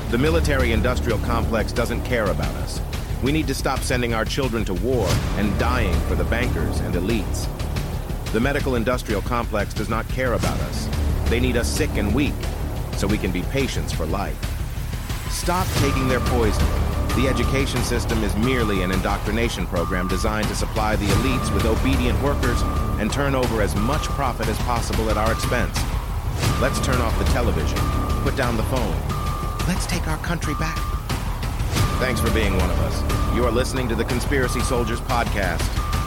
The military-industrial complex doesn't care about us. We need to stop sending our children to war and dying for the bankers and elites. The medical-industrial complex does not care about us. They need us sick and weak, so we can be patients for life. Stop taking their poison. The education system is merely an indoctrination program designed to supply the elites with obedient workers and turn over as much profit as possible at our expense. Let's turn off the television, put down the phone. Let's take our country back. Thanks for being one of us. You are listening to the Conspiracy Soldiers Podcast.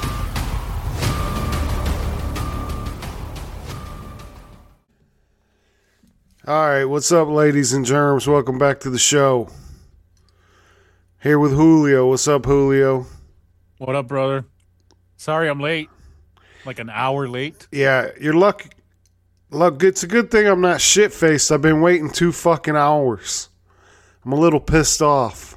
All right, what's up, ladies and germs? Welcome back to the show. Here with Julio. What's up, Julio? What up, brother? Sorry I'm late. Like an hour late. Yeah, you're lucky. Look, it's a good thing I'm not shit-faced. I've been waiting 2 fucking hours. I'm a little pissed off.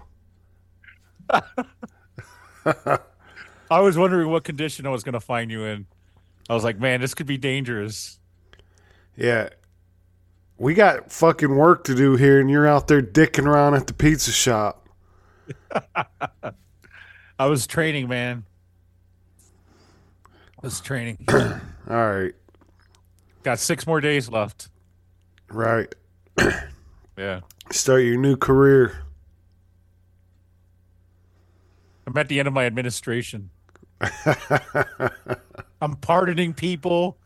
I was wondering what condition I was going to find you in. I was like, man, this could be dangerous. Yeah. We got fucking work to do here, and you're out there dicking around at the pizza shop. I was training, man. I was training. All right. Got 6 more days left. Right. Yeah. Start your new career. I'm at the end of my administration. I'm pardoning people.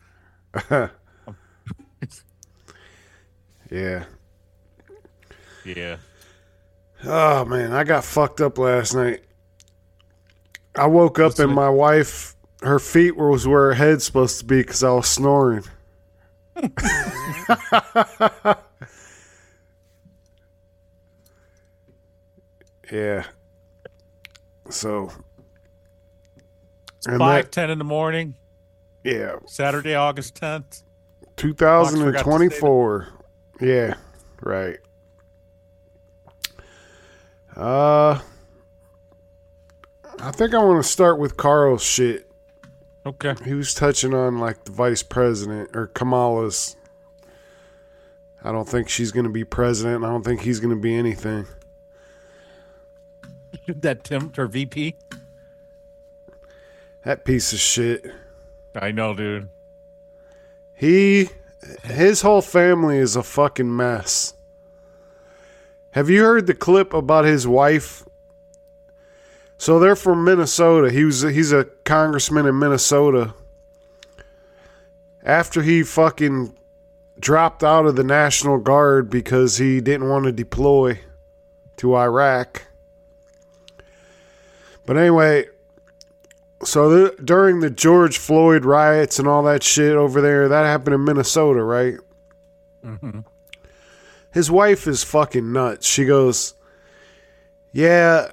Yeah. Yeah. Oh, man, I got fucked up last night. I woke up and my wife, her feet was where her head's supposed to be because I was snoring. Yeah. So. It's 5:10 in the morning. Yeah. Saturday, August 10th. 2024. Yeah. Right. I think I want to start with Carl's shit. Okay. He was touching on like the vice president or Kamala's. I don't think she's going to be president. I don't think he's going to be anything. That Tim or VP? That piece of shit. I know, dude. His whole family is a fucking mess. Have you heard the clip about his wife? So they're from Minnesota. He's a congressman in Minnesota. After he fucking dropped out of the National Guard because he didn't want to deploy to Iraq. But anyway, so during the George Floyd riots and all that shit over there, that happened in Minnesota, right? Mm-hmm. His wife is fucking nuts. She goes, yeah,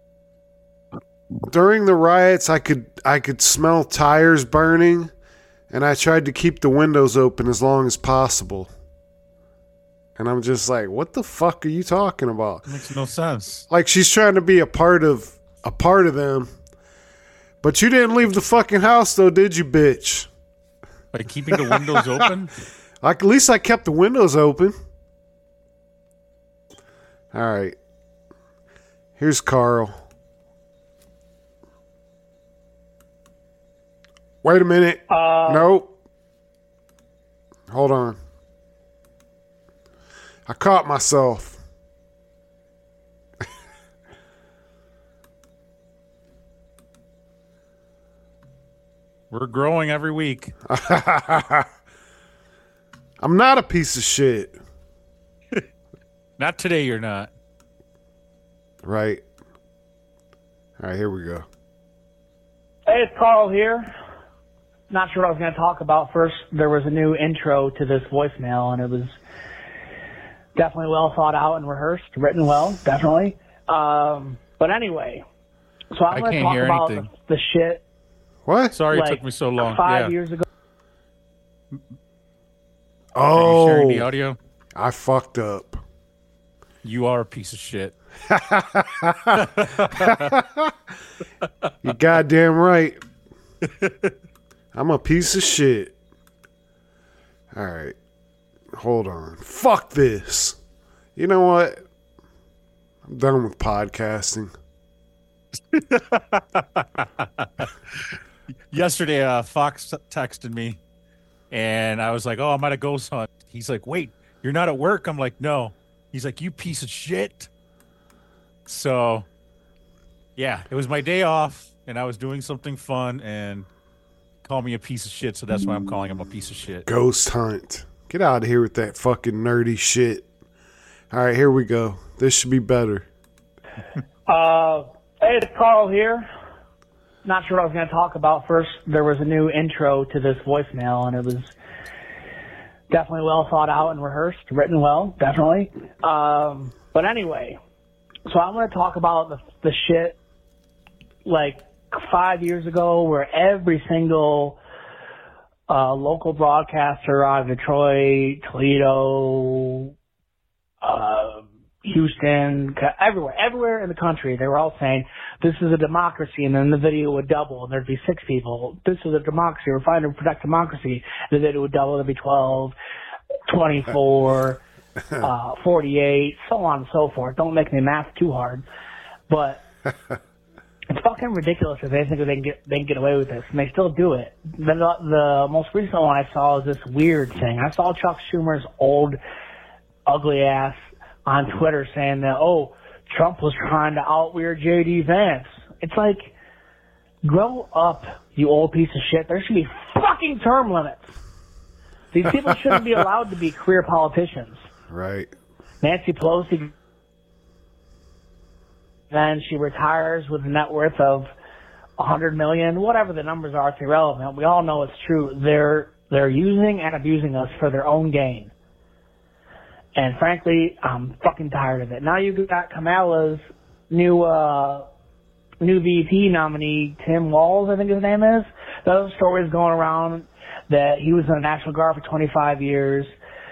during the riots, I could smell tires burning, and I tried to keep the windows open as long as possible. And I'm just like, what the fuck are you talking about? Makes no sense. Like she's trying to be a part of them. But you didn't leave the fucking house though, did you, bitch? By keeping the windows open? Like at least I kept the windows open. All right. Here's Carl. Wait a minute. Nope. Hold on. I caught myself. We're growing every week. I'm not a piece of shit. Not today, you're not. Right. All right, here we go. Hey, it's Carl here. Not sure what I was going to talk about. First, there was a new intro to this voicemail, and it was definitely well thought out and rehearsed, written well, definitely. But anyway, so I'm going to talk about the shit. What? Sorry it took me so long. 5 years ago. Oh. Are you sharing the audio? I fucked up. You are a piece of shit. You goddamn right. I'm a piece of shit. All right. Hold on. Fuck this. You know what? I'm done with podcasting. Yesterday, Fox texted me, and I was like, "Oh, I'm at a ghost hunt." He's like, "Wait, you're not at work?" I'm like, "No." He's like, "You piece of shit." So, yeah, it was my day off, and I was doing something fun, and call me a piece of shit. So that's why I'm calling him a piece of shit. Ghost hunt. Get out of here with that fucking nerdy shit. All right, here we go. This should be better. Hey, it's Carl here. Not sure what I was going to talk about. First, there was a new intro to this voicemail, and it was definitely well thought out and rehearsed, written well, definitely. But anyway, so I'm going to talk about the shit like 5 years ago where every single local broadcaster out of Detroit, Toledo, Houston, everywhere in the country, they were all saying, this is a democracy, and then the video would double, and there'd be 6 people. This is a democracy. We're fighting to protect democracy. The video would double, there'd be 12, 24, 48, so on and so forth. Don't make me math too hard. But it's fucking ridiculous if they think they can get away with this, and they still do it. The most recent one I saw is this weird thing. I saw Chuck Schumer's old, ugly ass on Twitter saying that, oh, Trump was trying to out-weird J.D. Vance. It's like, grow up, you old piece of shit. There should be fucking term limits. These people shouldn't be allowed to be career politicians. Right. Nancy Pelosi, then she retires with a net worth of $100 million, whatever the numbers are, it's irrelevant. We all know it's true. They're using and abusing us for their own gain. And frankly, I'm fucking tired of it. Now you've got Kamala's new VP nominee, Tim Walz, I think his name is. Those stories going around that he was in the National Guard for 25 years.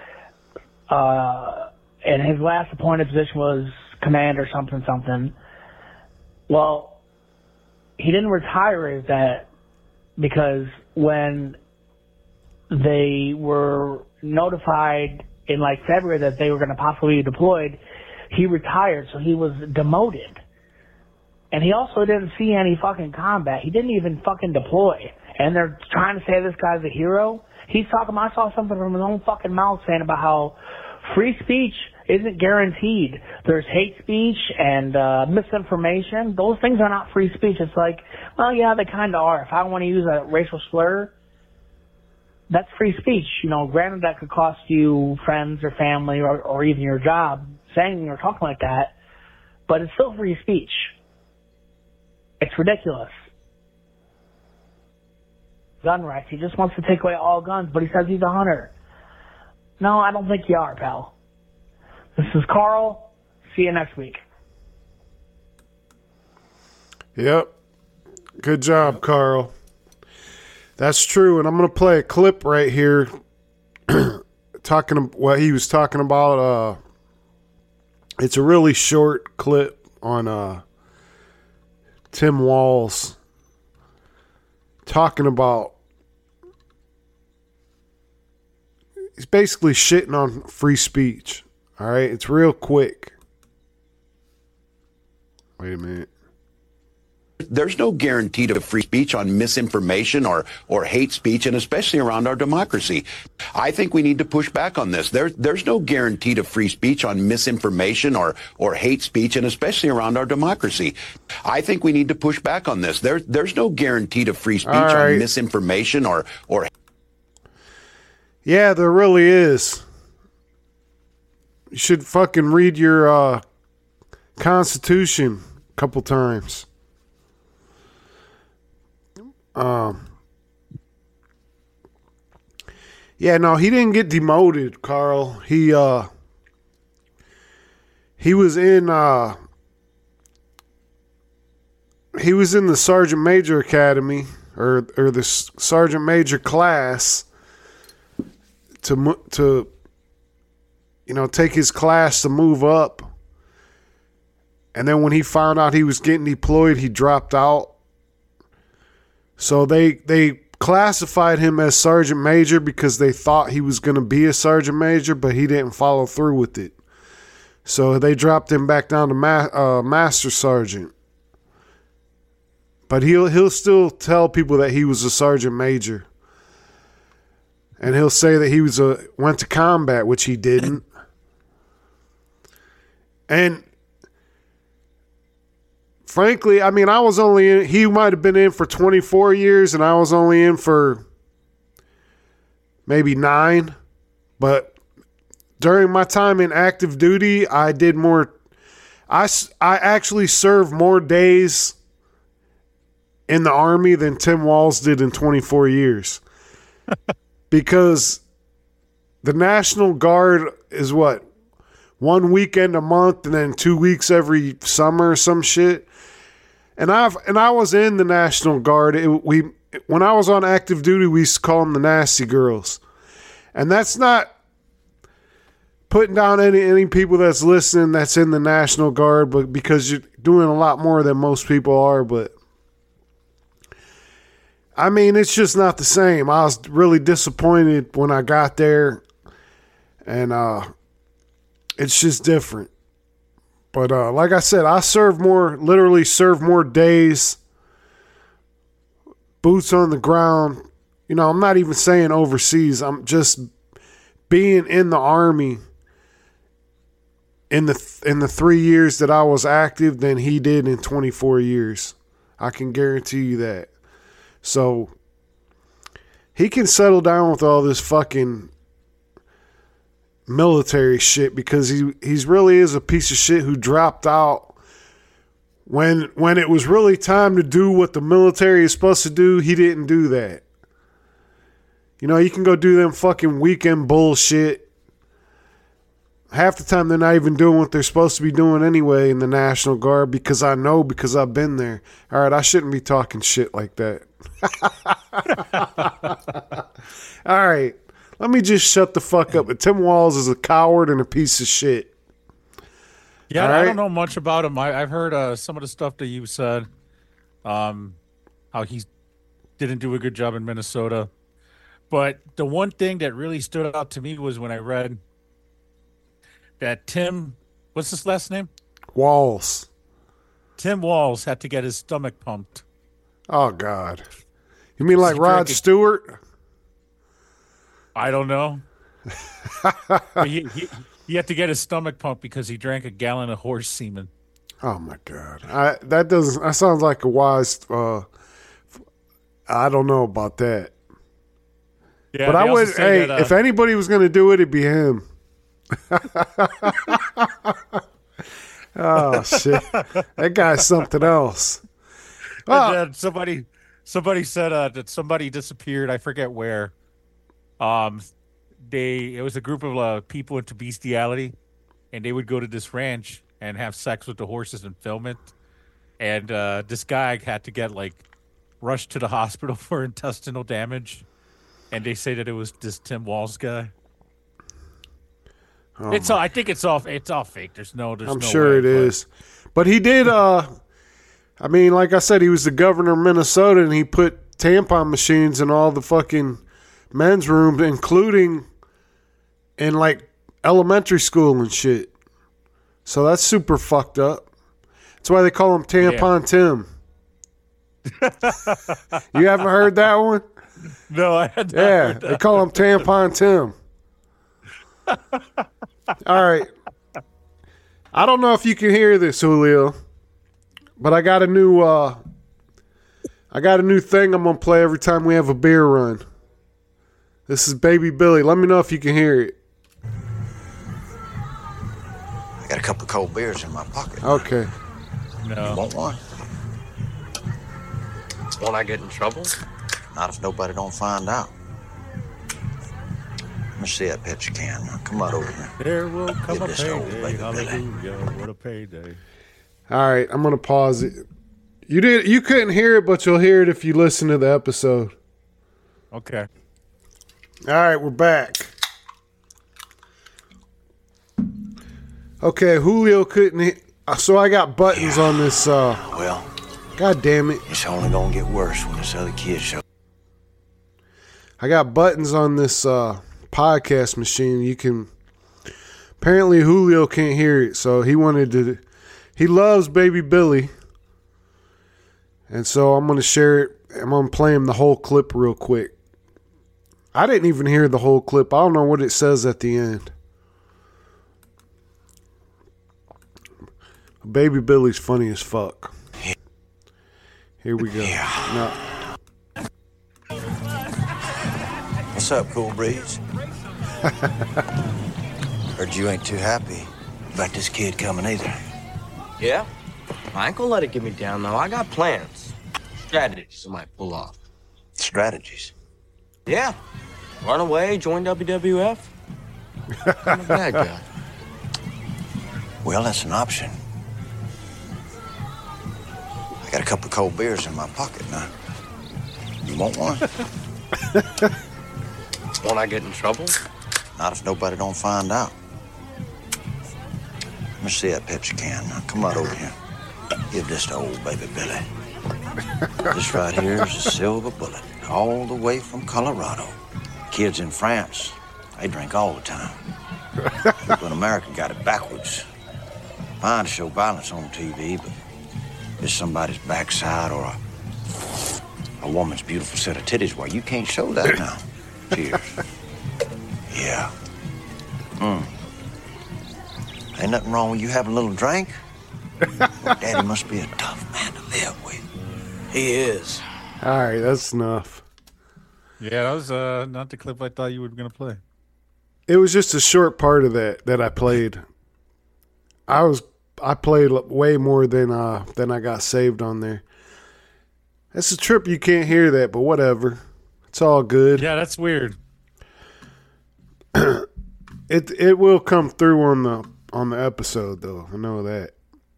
And his last appointed position was commander something. Well, he didn't retire as that because when they were notified in like February that they were going to possibly be deployed, he retired, so he was demoted. And he also didn't see any fucking combat. He didn't even fucking deploy. And they're trying to say this guy's a hero. He's talking, I saw something from his own fucking mouth saying about how free speech isn't guaranteed. There's hate speech and misinformation. Those things are not free speech. It's like, well, yeah, they kind of are. If I want to use a racial slur, that's free speech. You know, granted that could cost you friends or family or even your job saying or talking like that, but it's still free speech. It's ridiculous. Gun rights. He just wants to take away all guns, but he says he's a hunter. No, I don't think you are, pal. This is Carl. See you next week. Yep. Good job, Carl. That's true, and I'm going to play a clip right here talking what he was talking about. It's a really short clip on Tim Walz talking about, he's basically shitting on free speech. All right, it's real quick. Wait a minute. There's no guarantee to free speech on misinformation or hate speech, and especially around our democracy. I think we need to push back on this. There's no guarantee to free speech on misinformation or hate speech, and especially around our democracy. I think we need to push back on this. There's no guarantee to free speech on misinformation or. Yeah, there really is. You should fucking read your Constitution a couple times. Yeah, no, he didn't get demoted, Carl. He was in the Sergeant Major Academy or the Sergeant Major class to take his class to move up. And then when he found out he was getting deployed, he dropped out. So they classified him as Sergeant Major because they thought he was going to be a Sergeant Major, but he didn't follow through with it. So they dropped him back down to master sergeant. But he'll still tell people that he was a sergeant major. And he'll say that he went to combat, which he didn't. And frankly, I mean, I was only in, he might have been in for 24 years and I was only in for maybe 9. But during my time in active duty, I did more. I actually served more days in the Army than Tim Walz did in 24 years. Because the National Guard is what? 1 weekend a month and then 2 weeks every summer or some shit. And I was in the National Guard. When I was on active duty, we used to call them the Nasty Girls. And that's not putting down any people that's listening that's in the National Guard, but because you're doing a lot more than most people are. But I mean, it's just not the same. I was really disappointed when I got there, and it's just different. But like I said, I literally served more days, boots on the ground. You know, I'm not even saying overseas. I'm just being in the Army in the 3 years that I was active than he did in 24 years. I can guarantee you that. So he can settle down with all this fucking military shit because he's really is a piece of shit who dropped out when it was really time to do what the military is supposed to do. He didn't do that. You know, you can go do them fucking weekend bullshit. Half the time they're not even doing what they're supposed to be doing anyway in the National Guard because I've been there. All right, I shouldn't be talking shit like that. All right, let me just shut the fuck up. But Tim Walz is a coward and a piece of shit. Yeah, right? I don't know much about him. I've heard some of the stuff that you said, how he didn't do a good job in Minnesota. But the one thing that really stood out to me was when I read that Tim, what's his last name? Walz. Tim Walz had to get his stomach pumped. Oh, God. You mean like Rod Stewart? I don't know. But he had to get his stomach pumped because he drank a gallon of horse semen. Oh, my God. That sounds like a wise, I don't know about that. Yeah, but I would, if anybody was going to do it, it'd be him. Oh shit! That guy's something else. Oh. Somebody said that somebody disappeared. I forget where. It was a group of people into bestiality, and they would go to this ranch and have sex with the horses and film it. And this guy had to get rushed to the hospital for intestinal damage, and they say that it was this Tim Walz guy. Oh, I think it's all fake. I'm sure it is. But he did, I mean, like I said, he was the governor of Minnesota and he put tampon machines in all the fucking men's rooms, including in elementary school and shit. So that's super fucked up. That's why they call him Tampon Tim. You haven't heard that one? No, I had not heard that. They call him Tampon Tim. All right. I don't know if you can hear this, Julio, but I got a new thing I'm gonna play every time we have a beer run. This is Baby Billy. Let me know if you can hear it. I got a couple of cold beers in my pocket. Okay. No. You want one? Won't I get in trouble? Not if nobody don't find out. Let me see that picture can. Now, come on over here. There will come Give a this to old payday. Baby Hallelujah. What a payday. All right, I'm going to pause it. You couldn't hear it, but you'll hear it if you listen to the episode. Okay. All right, we're back. Okay, Julio couldn't hear. So I got buttons on this. Well, God damn it. it's only going to get worse when this other kid shows. I got buttons on this podcast machine. You can Apparently Julio can't hear it, so he wanted to. He loves Baby Billy, and so I'm gonna share it. I'm gonna play him the whole clip real quick. I didn't even hear the whole clip. I don't know what it says at the end. Baby Billy's funny as fuck. Here we go. No. What's up, Cool Breeze? Heard you ain't too happy about this kid coming either. Yeah? I ain't gonna let it get me down, though. I got plans. Strategies I might pull off. Strategies. Yeah. Run away, join WWF. I'm a bad guy. Well, that's an option. I got a couple of cold beers in my pocket now. You want one? Won't I get in trouble? Not if nobody don't find out. Let me see that Pepsi can. Now, come on over here. Give this to old Baby Billy. This right here is a silver bullet, all the way from Colorado. Kids in France, they drink all the time. People in America got it backwards. Fine to show violence on TV, but it's somebody's backside or a woman's beautiful set of titties where you can't show that now. Cheers. Yeah. Ain't nothing wrong with you having a little drink. Well, Daddy must be a tough man to live with. He is. All right, that's enough. Yeah, that was not the clip I thought you were going to play. It was just a short part of that I played. I played way more than I got saved on there. That's a trip you can't hear that, but whatever. It's all good. Yeah, that's weird. It will come through on the episode though. I know that.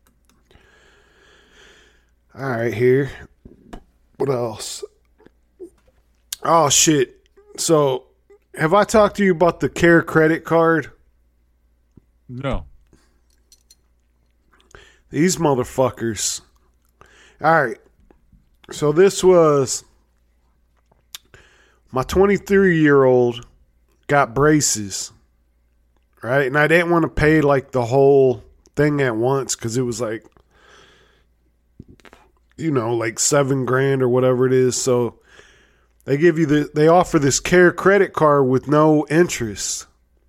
All right, here. What else? Oh shit. So, have I talked to you about the Care credit card? No. These motherfuckers. All right. So this was my 23-year-old got braces, right? And I didn't want to pay like the whole thing at once because it was like, you know, like $7,000 or whatever it is. So they offer this Care credit card with no interest.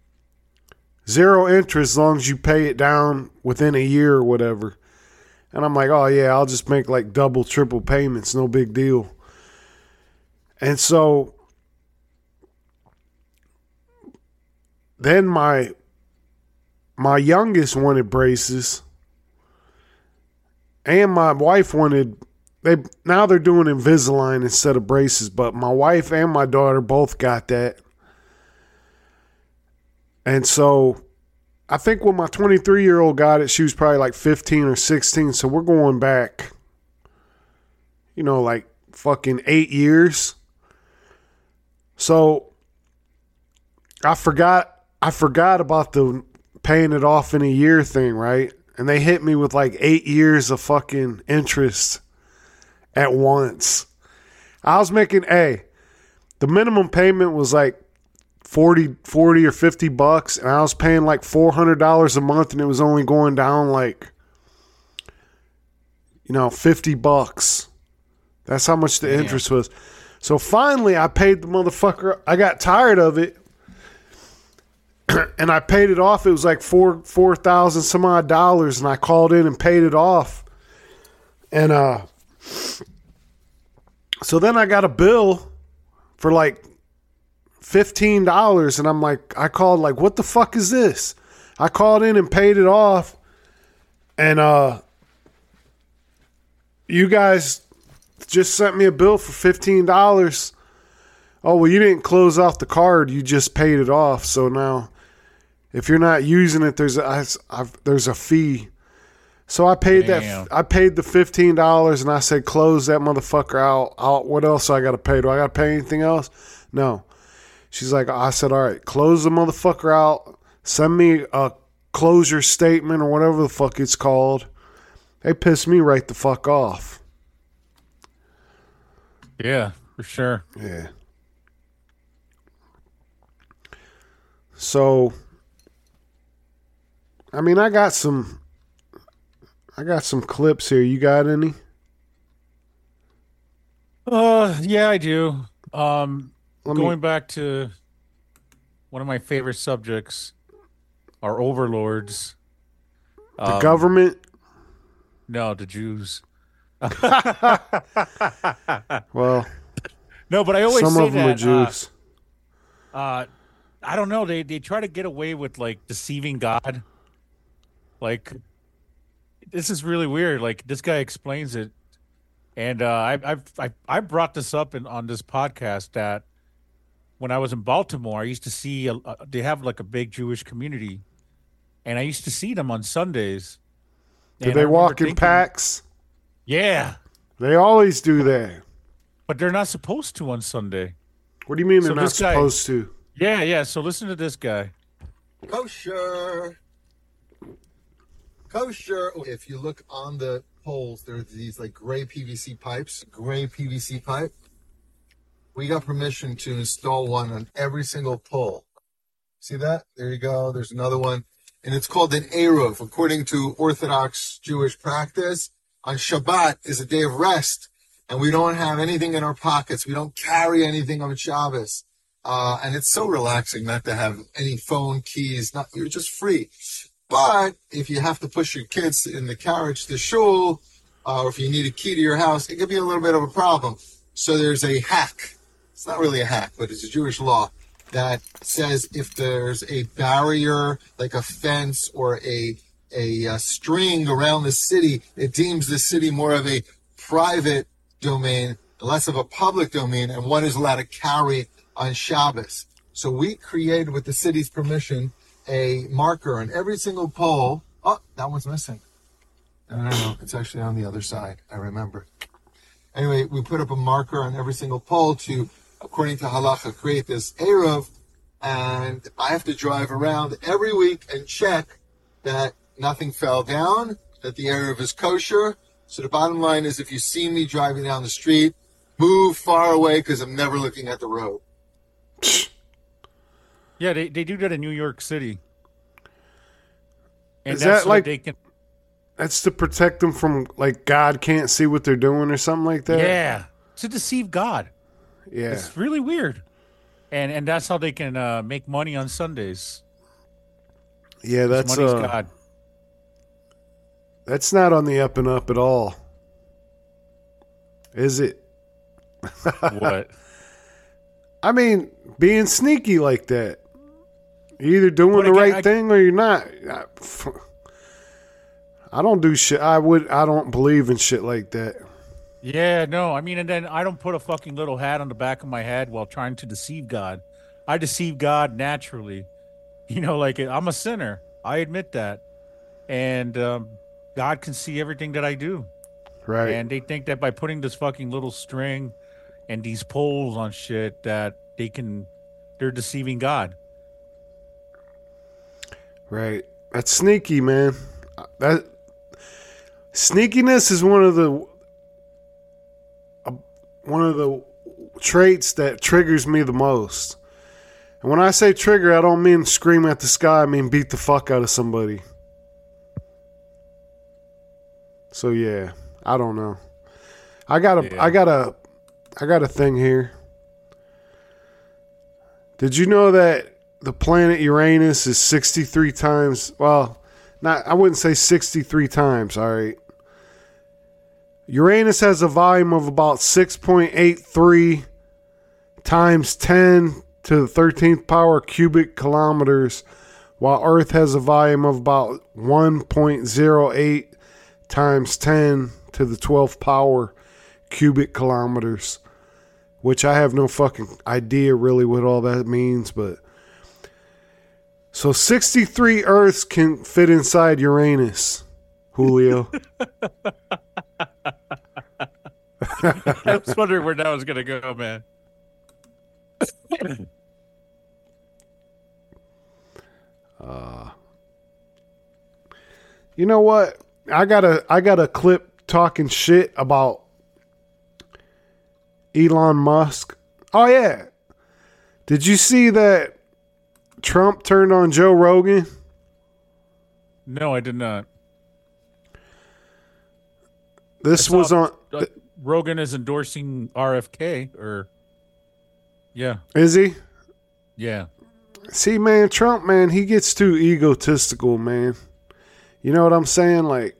0 interest as long as you pay it down within a year or whatever. And I'm like, oh yeah, I'll just make like double, triple payments. No big deal. And so then my youngest wanted braces and my wife wanted, now they're doing Invisalign instead of braces, but my wife and my daughter both got that. And so I think when my 23-year-old got it, she was probably like 15 or 16. So we're going back, you know, like fucking 8 years. So I forgot about the paying it off in a year thing, right? And they hit me with like 8 years of fucking interest at once. I was making, the minimum payment was like 40 or $50, and I was paying like $400 a month, and it was only going down like, you know, $50. That's how much the interest was. So finally I paid the motherfucker. I got tired of it. And I paid it off. It was like $4,000 some odd dollars, and I called in and paid it off. And so then I got a bill for like $15, and I'm like, I called like, what the fuck is this? I called in and paid it off, and you guys just sent me a bill for $15. Oh, well, you didn't close off the card, you just paid it off. So now if you're not using it, there's a fee. So I paid I paid the $15, and I said, close that motherfucker out. What else I got to pay? Do I got to pay anything else? No. She's like, I said, all right, close the motherfucker out. Send me a closure statement or whatever the fuck it's called. They pissed me right the fuck off. Yeah, for sure. Yeah. So I mean, I got some clips here. You got any? Yeah, I do. Let Going me, back to one of my favorite subjects, our overlords. the government. No, the Jews. Well, No, but I always some say of them are that. Jews. I don't know. They try to get away with like deceiving God. Like this is really weird. Like this guy explains it, and I brought this up on this podcast that when I was in Baltimore, I used to see they have like a big Jewish community, and I used to see them on Sundays. Do And they I remember walk in thinking, packs? Yeah, They always do that. but they're not supposed to on Sunday. What do you mean So they're not this guy- supposed to? Yeah. So listen to this guy. Kosher. Kosher. If you look on the poles, there's these like gray PVC pipes. Gray PVC pipe. We got permission to install one on every single pole. See that? There you go. There's another one. And it's called an Eruv. According to Orthodox Jewish practice, on Shabbat is a day of rest. And we don't have anything in our pockets. We don't carry anything on Shabbos. And it's so relaxing not to have any phone, keys. You're just free. But if you have to push your kids in the carriage to shul, or if you need a key to your house, it could be a little bit of a problem. So there's a hack. It's not really a hack, but it's a Jewish law that says if there's a barrier, like a fence or a string around the city, it deems the city more of a private domain, less of a public domain, and one is allowed to carry on Shabbos. So we created, with the city's permission, a marker on every single pole. Oh, that one's missing. No, it's actually on the other side. I remember. Anyway, we put up a marker on every single pole to, according to halacha, create this Eruv, and I have to drive around every week and check that nothing fell down, that the Eruv is kosher. So the bottom line is, if you see me driving down the street, move far away because I'm never looking at the road. Yeah, they do that in New York City. And Is that's that so like they can? That's to protect them from, like, God can't see what they're doing or something like that? Yeah, to deceive God. Yeah. It's really weird, and that's how they can make money on Sundays. Yeah, that's Money's God. That's not on the up and up at all. Is it? What? I mean, being sneaky like that. You're either doing But the again, right thing or you're not. I don't do shit. I don't believe in shit like that. Yeah, no. I mean, and then I don't put a fucking little hat on the back of my head while trying to deceive God. I deceive God naturally. You know, like I'm a sinner. I admit that. And God can see everything that I do. Right. And they think that by putting this fucking little string and these poles on shit that they're deceiving God. Right. That's sneaky, man. That sneakiness is one of the traits that triggers me the most. And when I say trigger, I don't mean scream at the sky. I mean beat the fuck out of somebody. So yeah, I don't know. I got a thing here. Did you know that the planet Uranus is 63 times, well, I wouldn't say 63 times, all right. Uranus has a volume of about 6.83 times 10 to the 13th power cubic kilometers, while Earth has a volume of about 1.08 times 10 to the 12th power cubic kilometers, which I have no fucking idea really what all that means, but so 63 Earths can fit inside Uranus, Julio. I was wondering where that was going to go, man. You know what? I got a clip talking shit about Elon Musk. Oh yeah. Did you see that Trump turned on Joe Rogan? No, I did not. This I was saw, on. Rogan is endorsing RFK, or yeah, Is he? yeah. See, man, Trump, man, he gets too egotistical, man. You know what I'm saying? Like,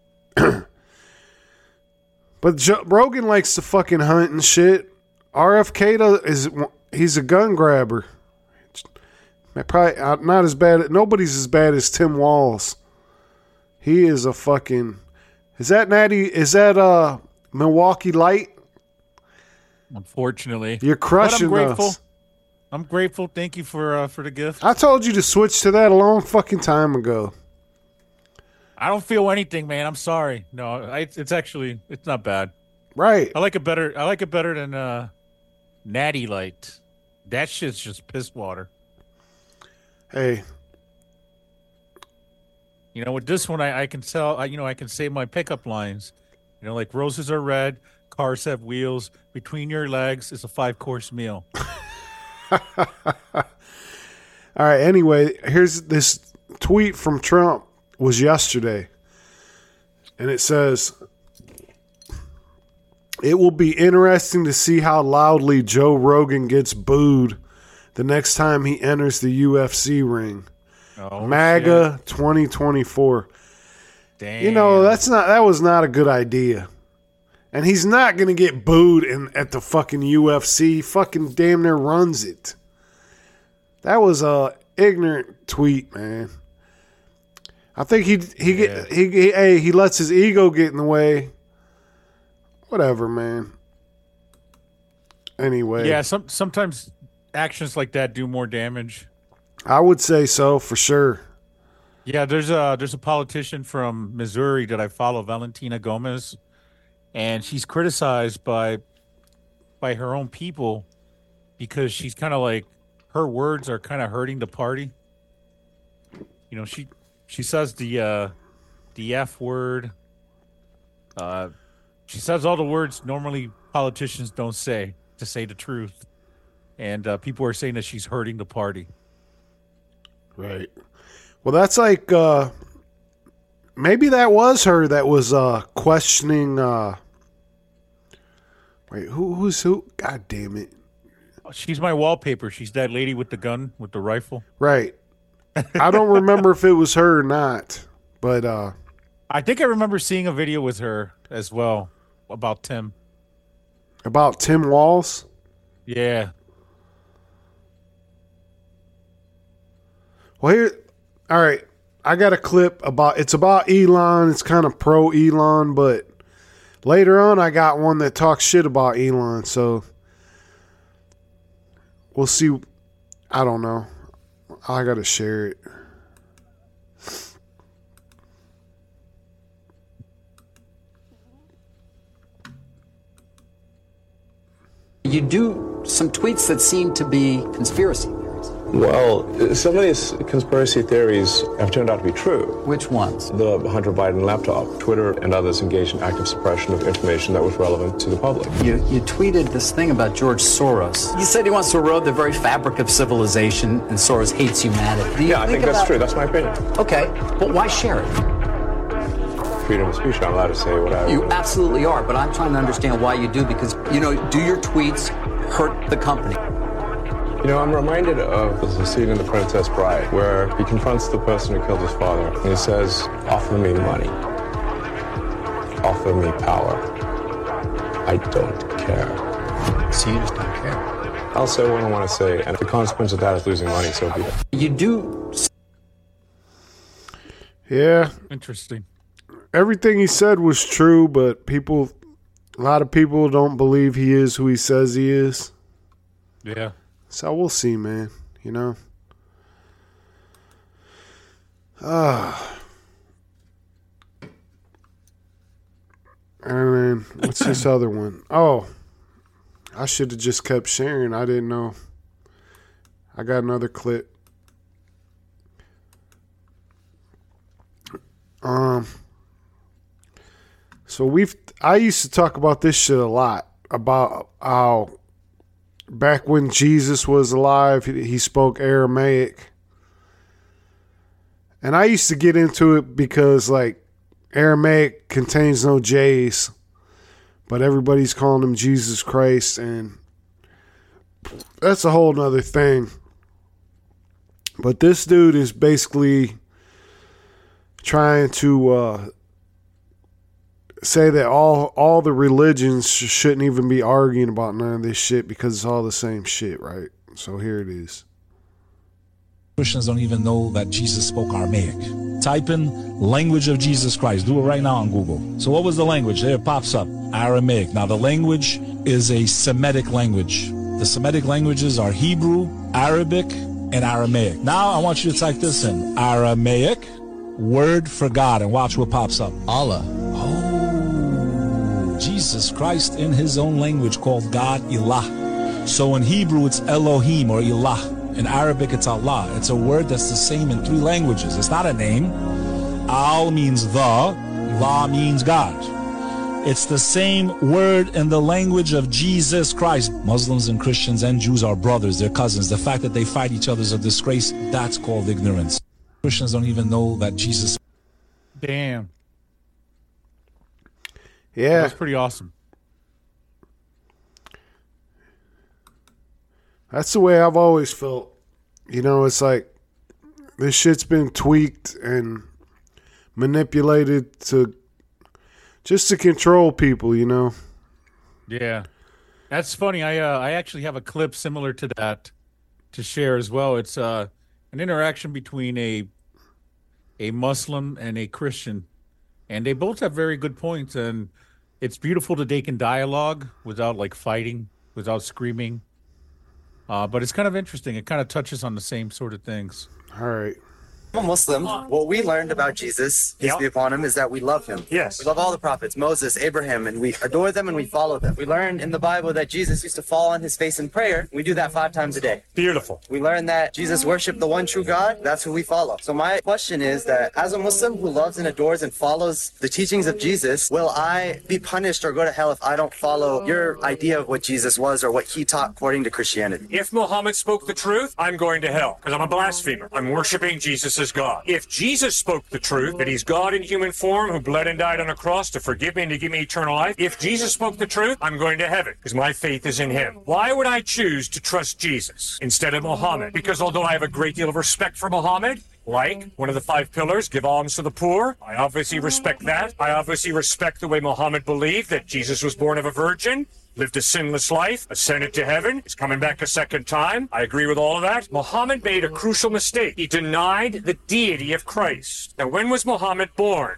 but Rogan likes to fucking hunt and shit. RFK he's a gun grabber. Probably not as bad. Nobody's as bad as Tim Walz. He is a fucking. Is that Natty? Is that Milwaukee Light? Unfortunately, You're crushing but I'm grateful. us. I'm grateful. Thank you for the gift. I told you to switch to that a long fucking time ago. I don't feel anything, man. I'm sorry. No, it's not bad. Right. I like it better. I like it better than Natty Light. That shit's just piss water. Hey. You know, with this one, I can tell. I can say my pickup lines. You know, like roses are red, cars have wheels. Between your legs is a 5-course meal. All right. Anyway, here's this tweet from Trump. Was yesterday, and it says, "It will be interesting to see how loudly Joe Rogan gets booed the next time he enters the UFC ring." Oh, MAGA shit. 2024. Damn. You know, that was not a good idea. And he's not going to get booed at the fucking UFC. Fucking damn near runs it. That was a ignorant tweet, man. I think he lets his ego get in the way. Whatever, man. Anyway. Yeah, sometimes actions like that do more damage. I would say so, for sure. Yeah, there's a politician from Missouri that I follow, Valentina Gomez, and she's criticized by her own people because she's kind of like, her words are kind of hurting the party. You know, she says the F word. She says all the words normally politicians don't say, to say the truth. And people are saying that she's hurting the party. Right. Well, that's like, maybe that was her that was questioning. Wait, who's who? God damn it. She's my wallpaper. She's that lady with the gun, with the rifle. Right. I don't remember if it was her or not, but I think I remember seeing a video with her as well about Tim. About Tim Walz? Yeah. Well, all right. I got a clip it's about Elon. It's kind of pro Elon, but later on I got one that talks shit about Elon. So we'll see. I don't know. I got to share it. You do some tweets that seem to be conspiracy theories. Well, some of these conspiracy theories have turned out to be true. Which ones? The Hunter Biden laptop. Twitter and others engaged in active suppression of information that was relevant to the public. You tweeted this thing about George Soros. You said he wants to erode the very fabric of civilization, and Soros hates humanity. Yeah, I think that's true. That's my opinion. Okay, but why share it? Freedom of speech. I'm allowed to say what I want. You absolutely are, but I'm trying to understand why you do, because, do your tweets hurt the company? I'm reminded of the scene in The Princess Bride where he confronts the person who killed his father and he says, offer me money. Offer me power. I don't care. So you just don't care? I'll say what I want to say, and if the consequence of that is losing money, so be it. You do. Yeah. Interesting. Everything he said was true, but a lot of people don't believe he is who he says he is. Yeah. So we'll see, man. And then what's this other one? Oh, I should have just kept sharing. I didn't know. I got another clip. So I used to talk about this shit a lot, about how back when Jesus was alive, he spoke Aramaic. And I used to get into it because, like, Aramaic contains no J's, but everybody's calling him Jesus Christ, and that's a whole nother thing. But this dude is basically trying to say that all the religions shouldn't even be arguing about none of this shit because it's all the same shit, right? So here it is. Christians don't even know that Jesus spoke Aramaic. Type in language of Jesus Christ. Do it right now on Google. So what was the language? There it pops up. Aramaic. Now the language is a Semitic language. The Semitic languages are Hebrew, Arabic, and Aramaic. Now I want you to type this in. Aramaic, word for God, and watch what pops up. Allah. Oh, Jesus Christ in his own language called God Ilah. So in Hebrew it's Elohim or Ilah. In Arabic, it's Allah. It's a word that's the same in 3 languages. It's not a name. Al means the. La means God. It's the same word in the language of Jesus Christ. Muslims and Christians and Jews are brothers. They're cousins. The fact that they fight each other is a disgrace. That's called ignorance. Christians don't even know that Jesus... Damn. Yeah. That's pretty awesome. That's the way I've always felt. You know, it's like this shit's been tweaked and manipulated to just to control people, you know. Yeah. That's funny. I actually have a clip similar to that to share as well. It's an interaction between a Muslim and a Christian, and they both have very good points, and it's beautiful that they can dialogue without like fighting, without screaming. But it's kind of interesting. It kind of touches on the same sort of things. All right. I'm a Muslim. What we learned about Jesus, peace be upon him, is that we love him. Yes. We love all the prophets, Moses, Abraham, and we adore them and we follow them. We learned in the Bible that Jesus used to fall on his face in prayer. We do that 5 times a day. Beautiful. We learned that Jesus worshiped the one true God. That's who we follow. So my question is that as a Muslim who loves and adores and follows the teachings of Jesus, will I be punished or go to hell if I don't follow your idea of what Jesus was or what he taught according to Christianity? If Muhammad spoke the truth, I'm going to hell because I'm a blasphemer. I'm worshiping Jesus as God. If Jesus spoke the truth, that he's God in human form who bled and died on a cross to forgive me and to give me eternal life, if Jesus spoke the truth, I'm going to heaven because my faith is in him. Why would I choose to trust Jesus instead of Muhammad? Because although I have a great deal of respect for Muhammad, like one of the 5 pillars, give alms to the poor, I obviously respect that. I obviously respect the way Muhammad believed that Jesus was born of a virgin, lived a sinless life, ascended to heaven, is coming back a second time. I agree with all of that. Muhammad made a crucial mistake. He denied the deity of Christ. Now, when was Muhammad born?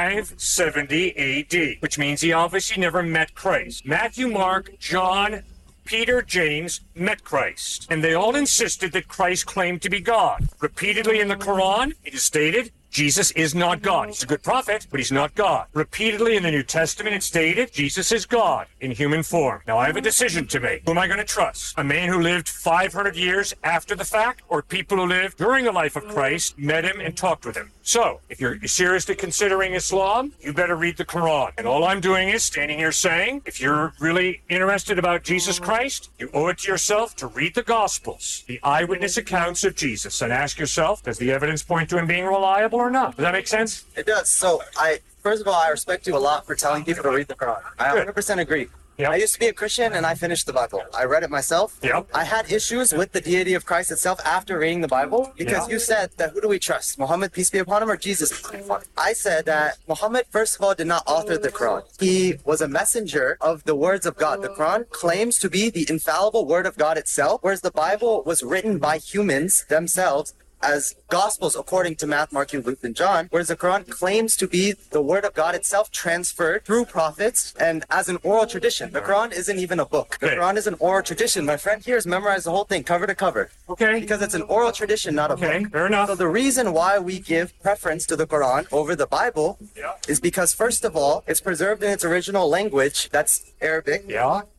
570 AD, which means he obviously never met Christ. Matthew, Mark, John, Peter, James met Christ, and they all insisted that Christ claimed to be God. Repeatedly in the Quran, it is stated, Jesus is not God. He's a good prophet, but he's not God. Repeatedly in the New Testament, it's stated, Jesus is God in human form. Now, I have a decision to make. Who am I going to trust? A man who lived 500 years after the fact, or people who lived during the life of Christ, met him and talked with him? So, if you're seriously considering Islam, you better read the Quran. And all I'm doing is standing here saying, if you're really interested about Jesus Christ, you owe it to yourself to read the Gospels, the eyewitness accounts of Jesus, and ask yourself, does the evidence point to him being reliable or not? Does that make sense? It does. So first of all, I respect you a lot for telling people to read the Quran. I 100% agree. Yep. I used to be a Christian and I finished the Bible. I read it myself. Yep. I had issues with the deity of Christ itself after reading the Bible because you said that who do we trust? Muhammad, peace be upon him, or Jesus? I said that Muhammad, first of all, did not author the Quran. He was a messenger of the words of God. The Quran claims to be the infallible word of God itself, whereas the Bible was written by humans themselves as Gospels according to Matthew, Mark, Luke, and John, whereas the Quran claims to be the word of God itself transferred through prophets and as an oral tradition. The Quran isn't even a book. The Quran is an oral tradition. My friend here has memorized the whole thing cover to cover. Okay. Because it's an oral tradition, not a book. Fair enough. So the reason why we give preference to the Quran over the Bible is because, first of all, it's preserved in its original language, that's Arabic. Yeah.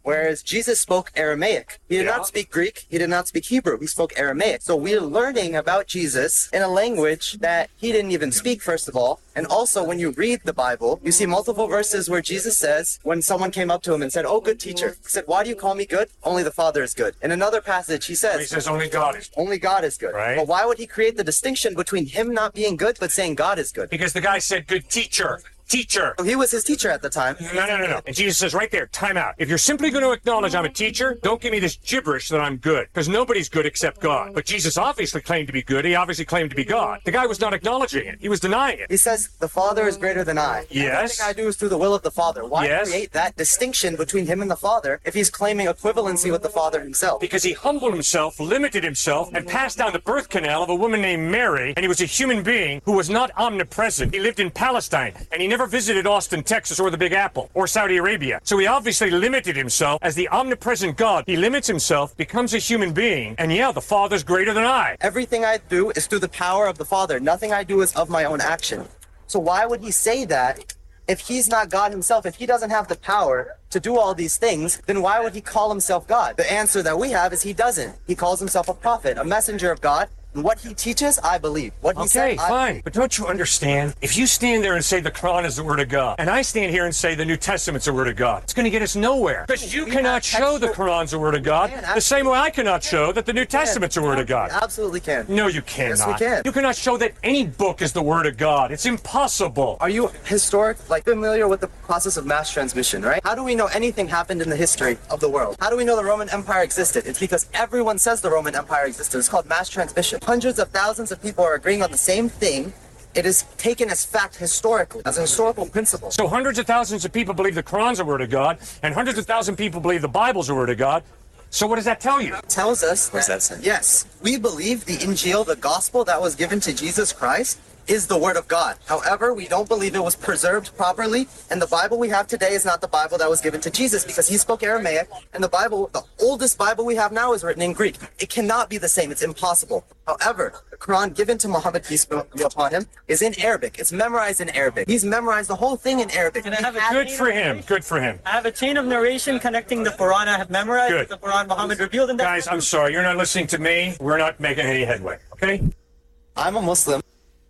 Whereas Jesus spoke Aramaic. He did not speak Greek. He did not speak Hebrew. He spoke Aramaic. So we're learning about Jesus in a language that he didn't even speak, first of all. And also, when you read the Bible, you see multiple verses where Jesus says, when someone came up to him and said, "Oh, good teacher," he said, "Why do you call me good? Only the Father is good." In another passage, he says, only God is good. Only God is good. Right. But why would he create the distinction between him not being good, but saying God is good? Because the guy said, "Good teacher." Teacher. So he was his teacher at the time. No. And Jesus says right there, time out. If you're simply going to acknowledge I'm a teacher, don't give me this gibberish that I'm good. Because nobody's good except God. But Jesus obviously claimed to be good. He obviously claimed to be God. The guy was not acknowledging it. He was denying it. He says, the Father is greater than I. Yes. Everything I do is through the will of the Father. Why create that distinction between him and the Father if he's claiming equivalency with the Father himself? Because he humbled himself, limited himself, and passed down the birth canal of a woman named Mary, and he was a human being who was not omnipresent. He lived in Palestine, and he never visited Austin, Texas, or the Big Apple, or Saudi Arabia. So he obviously limited himself as the omnipresent God. He limits himself, becomes a human being, and the Father's greater than I. Everything I do is through the power of the Father. Nothing I do is of my own action. So why would he say that if he's not God himself? If he doesn't have the power to do all these things, then why would he call himself God? The answer that we have is he doesn't. He calls himself a prophet, a messenger of God. And what he teaches, I believe. What he said, fine. But don't you understand? If you stand there and say the Quran is the word of God, and I stand here and say the New Testament's the word of God, it's going to get us nowhere. Because you cannot show the Quran's the word of God the same way I cannot show that the New Testament's the word of God. Absolutely can. No, you cannot. Yes, we can. You cannot show that any book is the word of God. It's impossible. Are you familiar with the process of mass transmission, right? How do we know anything happened in the history of the world? How do we know the Roman Empire existed? It's because everyone says the Roman Empire existed. It's called mass transmission. Hundreds of thousands of people are agreeing on the same thing. It is taken as fact historically, as a historical principle. So hundreds of thousands of people believe the Quran's the word of God, and hundreds of thousands of people believe the Bible's the word of God. So what does that tell you? It tells us what does that say? Yes, we believe the Injil, the gospel that was given to Jesus Christ, is the word of God. However, we don't believe it was preserved properly, and the Bible we have today is not the Bible that was given to Jesus, because he spoke Aramaic, and the Bible, the oldest Bible we have now, is written in Greek. It cannot be the same. It's impossible. However, the Quran given to Muhammad, peace be upon him, is in Arabic. It's memorized in Arabic. He's memorized the whole thing in Arabic. Good for him. Good for him. I have a chain of narration connecting the Quran I have memorized with the Quran Muhammad revealed in that. Guys, I'm sorry. You're not listening to me. We're not making any headway. Okay? I'm a Muslim.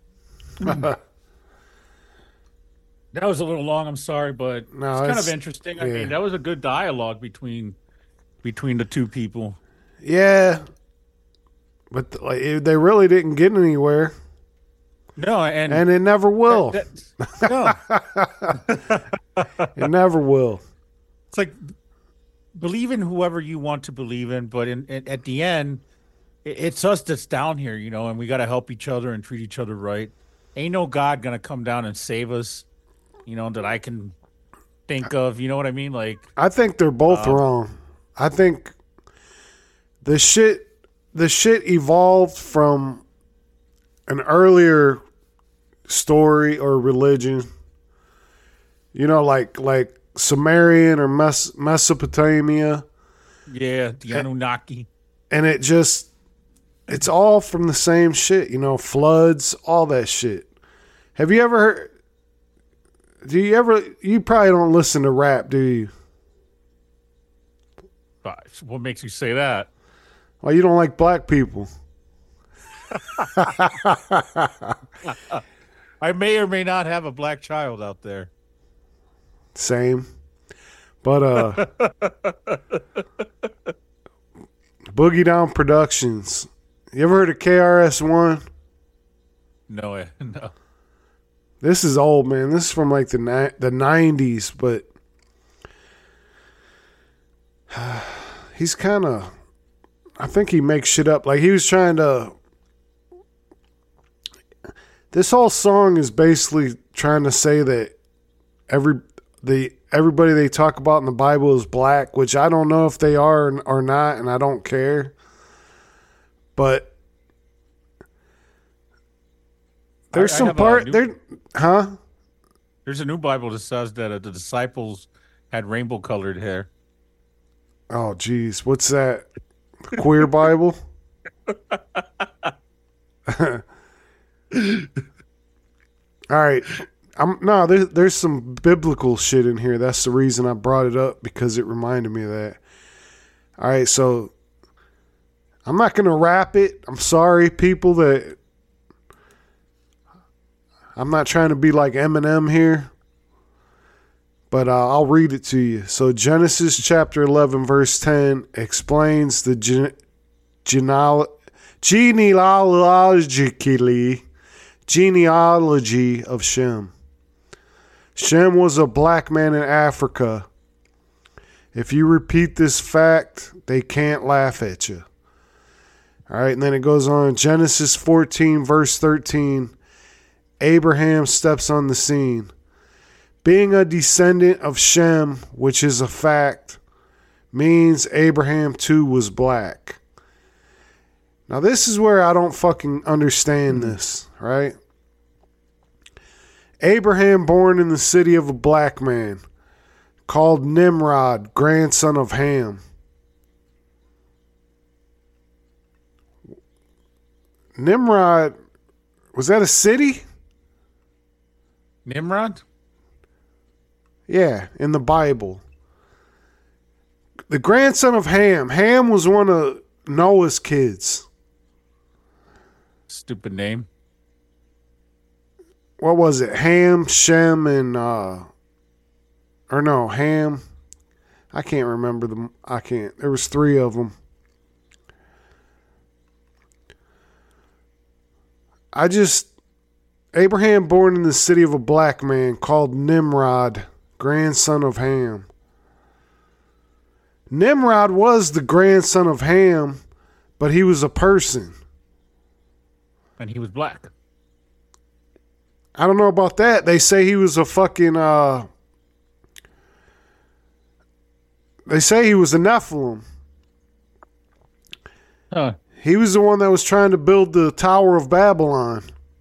That was a little long, I'm sorry, but it's kind of interesting. I mean, that was a good dialogue between the two people. Yeah. But they really didn't get anywhere. No, and it never will. No. It never will. It's like, believe in whoever you want to believe in, but at the end, it's us that's down here, and we got to help each other and treat each other right. Ain't no God going to come down and save us, that I can think of. You know what I mean? Like, I think they're both wrong. I think the shit evolved from an earlier story or religion, like Sumerian or Mesopotamia. Yeah, the Anunnaki. And it's all from the same shit, floods, all that shit. Have you ever heard? You probably don't listen to rap, do you? What makes you say that? Well, you don't like black people. I may or may not have a black child out there. Same. But Boogie Down Productions. You ever heard of KRS-One? No. This is old, man. This is from like the 90s, but he's kind of, I think he makes shit up. Like he was trying to, this whole song is basically trying to say that everybody they talk about in the Bible is black, which I don't know if they are or not, and I don't care. But there's some part there, huh? There's a new Bible that says that the disciples had rainbow colored hair. Oh, geez, what's that? The Queer Bible? All right, there's some biblical shit in here. That's the reason I brought it up, because it reminded me of that. All right, so I'm not going to rap it. I'm sorry, people, that I'm not trying to be like Eminem here, but I'll read it to you. So Genesis chapter 11, verse 10 explains the genealogy of Shem. Shem was a black man in Africa. If you repeat this fact, they can't laugh at you. All right, and then it goes on. Genesis 14, verse 13. Abraham steps on the scene. Being a descendant of Shem, which is a fact, means Abraham too was black. Now, this is where I don't fucking understand this, right? Abraham born in the city of a black man, called Nimrod, grandson of Ham. Nimrod, was that a city? Nimrod? Yeah, in the Bible. The grandson of Ham. Ham was one of Noah's kids. Stupid name. What was it? Ham, Shem, and Ham. I can't remember them. There was 3 of them. Abraham born in the city of a black man called Nimrod, grandson of Ham. Nimrod was the grandson of Ham, but he was a person. And he was black. I don't know about that. They say he was a fucking, they say he was a Nephilim. Huh. He was the one that was trying to build the Tower of Babylon.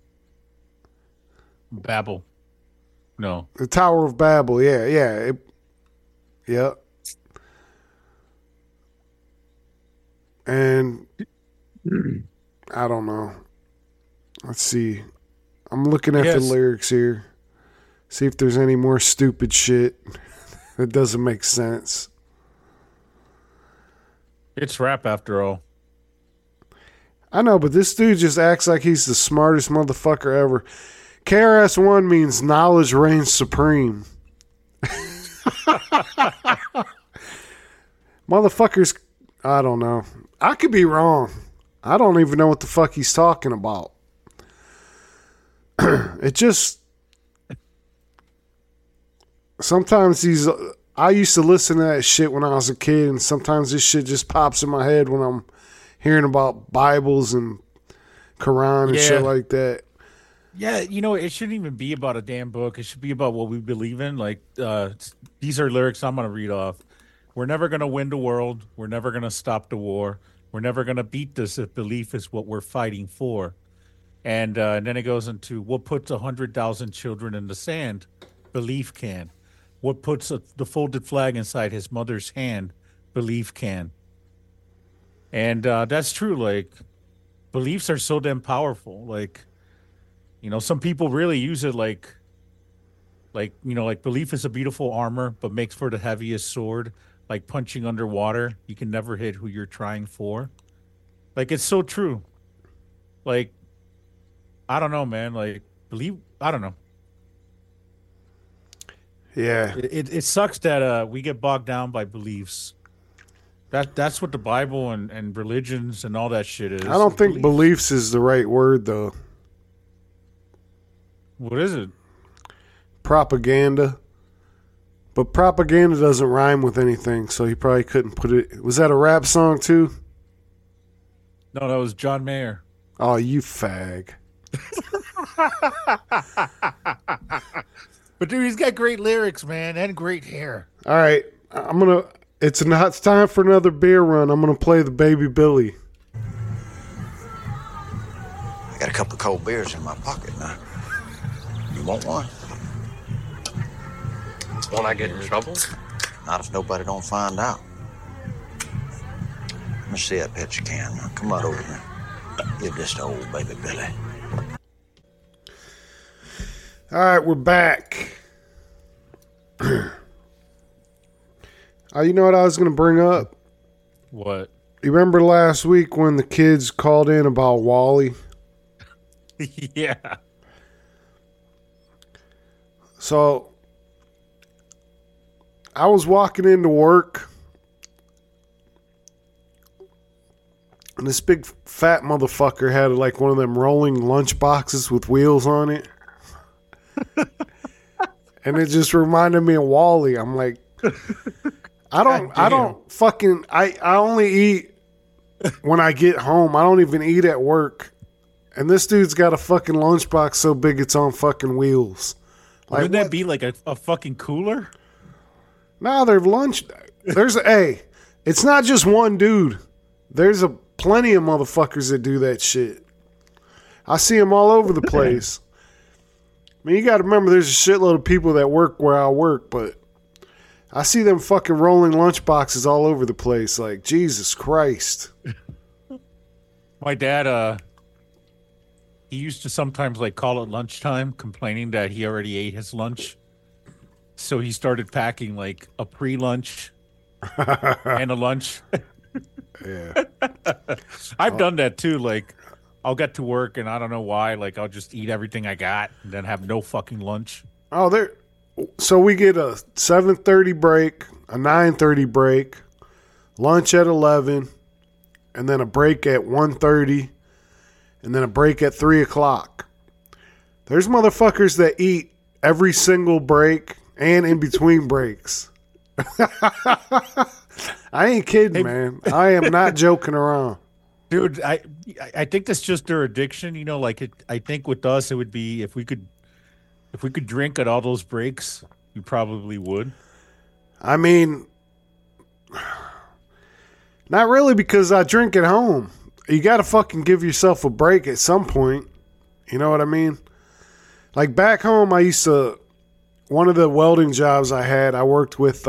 Babel. No. The Tower of Babel, yeah. Yep. And I don't know. Let's see. I'm looking at the lyrics here. See if there's any more stupid shit that doesn't make sense. It's rap after all. I know, but this dude just acts like he's the smartest motherfucker ever. KRS-One means knowledge reigns supreme. Motherfuckers, I don't know. I could be wrong. I don't even know what the fuck he's talking about. It just... Sometimes I used to listen to that shit when I was a kid, and sometimes this shit just pops in my head when I'm hearing about Bibles and Quran and shit like that. Yeah, it shouldn't even be about a damn book. It should be about what we believe in. Like, these are lyrics I'm going to read off. We're never going to win the world. We're never going to stop the war. We're never going to beat this if belief is what we're fighting for. And then it goes into what puts 100,000 children in the sand? Belief can. What puts the folded flag inside his mother's hand? Belief can. And that's true. Like, beliefs are so damn powerful. Like, some people really use it like belief is a beautiful armor, but makes for the heaviest sword. Like punching underwater, you can never hit who you're trying for. Like, it's so true. Like, I don't know, man. Like, I don't know. Yeah. It sucks that we get bogged down by beliefs. That's what the Bible and religions and all that shit is. I don't think beliefs is the right word, though. What is it? Propaganda. But propaganda doesn't rhyme with anything, so he probably couldn't put it. Was that a rap song, too? No, that was John Mayer. Oh, you fag. But dude, he's got great lyrics, man, and great hair. All right, it's time for another beer run. I'm gonna play the Baby Billy. I got a couple of cold beers in my pocket now. You want one? Won't I get in trouble? Not if nobody don't find out. Let me see that picture can. Now, come on over here. Give this to old Baby Billy. All right, we're back. You know what I was going to bring up? What? You remember last week when the kids called in about Wally? Yeah. So, I was walking into work, and this big fat motherfucker had like one of them rolling lunch boxes with wheels on it. And it just reminded me of Wally. I'm like, I only eat when I get home. I don't even eat at work. And this dude's got a fucking lunchbox so big it's on fucking wheels. Like, wouldn't that be like a fucking cooler? No, they're lunch. It's not just one dude. There's plenty of motherfuckers that do that shit. I see them all over the place. I mean, you got to remember there's a shitload of people that work where I work, but I see them fucking rolling lunch boxes all over the place. Like, Jesus Christ. My dad, he used to sometimes like call it lunchtime, complaining that he already ate his lunch. So he started packing like a pre-lunch and a lunch. Yeah. I've done that too. Like, I'll get to work and I don't know why. Like, I'll just eat everything I got and then have no fucking lunch. Oh, so we get a 7:30 break, a 9:30 break, lunch at 11, and then a break at 1:30, and then a break at 3 o'clock. There's motherfuckers that eat every single break and in between breaks. I ain't kidding, man. I am not joking around. Dude, I think that's just their addiction. You know, like I think with us, it would be if we could drink at all those breaks, we probably would. I mean, not really, because I drink at home. You got to fucking give yourself a break at some point. You know what I mean? Like back home, one of the welding jobs I had, I worked with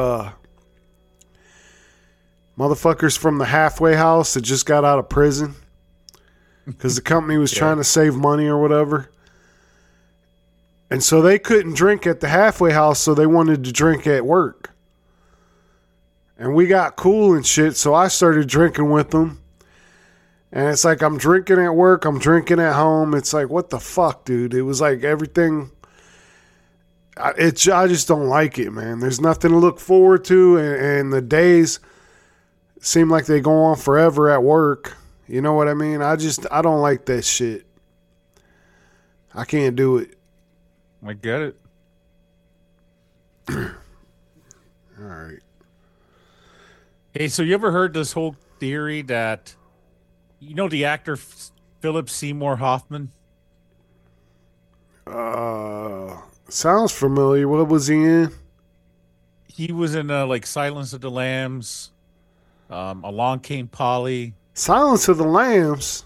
motherfuckers from the halfway house that just got out of prison because the company was trying to save money or whatever. And so they couldn't drink at the halfway house, so they wanted to drink at work. And we got cool and shit, so I started drinking with them. And it's like I'm drinking at work, I'm drinking at home. It's like, what the fuck, dude? It was like everything. I just don't like it, man. There's nothing to look forward to, and the days seem like they go on forever at work. You know what I mean? I don't like that shit. I can't do it. I get it. All right. Hey, so you ever heard this whole theory that, you know, the actor Philip Seymour Hoffman? Sounds familiar. What was he in? He was in like Silence of the Lambs. Along Came Polly. Silence of the Lambs?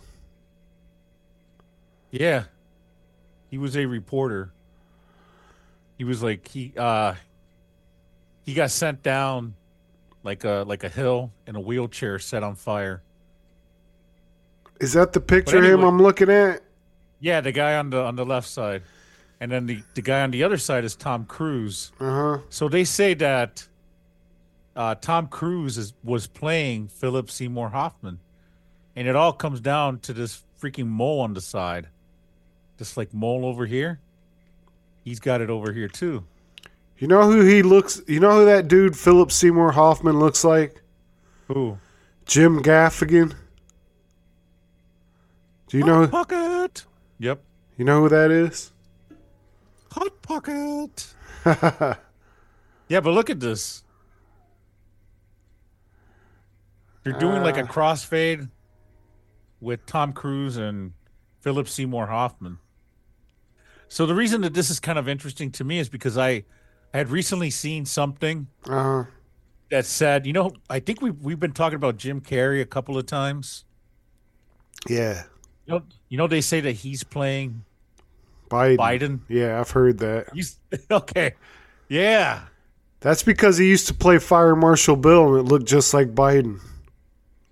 Yeah. He was a reporter. He was like he got sent down like a hill in a wheelchair set on fire. Is that the picture of him I'm looking at? Yeah, the guy on the left side. And then the guy on the other side is Tom Cruise. Uh-huh. So they say that Tom Cruise was playing Philip Seymour Hoffman. And it all comes down to this freaking mole on the side. This like mole over here. He's got it over here too. You know who that dude Philip Seymour Hoffman looks like? Who? Jim Gaffigan. Do you know? Hot Pocket. Yep. You know who that is? Hot Pocket. Yeah, but look at this. They're doing like a crossfade with Tom Cruise and Philip Seymour Hoffman. So the reason that this is kind of interesting to me is because I had recently seen something that said, you know, I think we've been talking about Jim Carrey a couple of times. Yeah. You know they say that he's playing Biden. Yeah, I've heard that. Okay. Yeah. That's because he used to play Fire Marshal Bill and it looked just like Biden.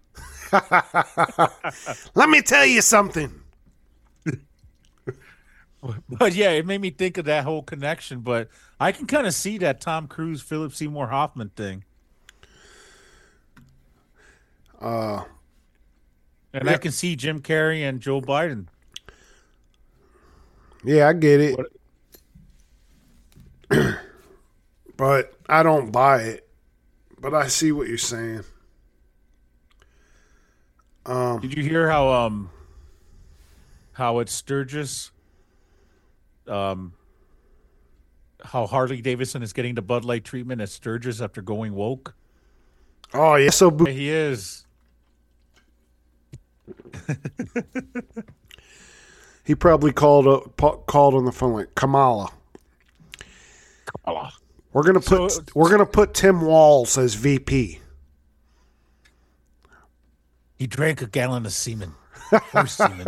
Let me tell you something. But yeah, it made me think of that whole connection. But I can kind of see that Tom Cruise, Philip Seymour Hoffman thing. And I can see Jim Carrey and Joe Biden. Yeah, I get it. But I don't buy it. But I see what you're saying. Did you hear how at Sturgis, how Harley Davidson is getting the Bud Light treatment at Sturgis after going woke? Oh, yeah. So He is. he probably called on the phone like, Kamala. We're gonna put Tim Walz as VP. He drank a gallon of semen. Horse semen.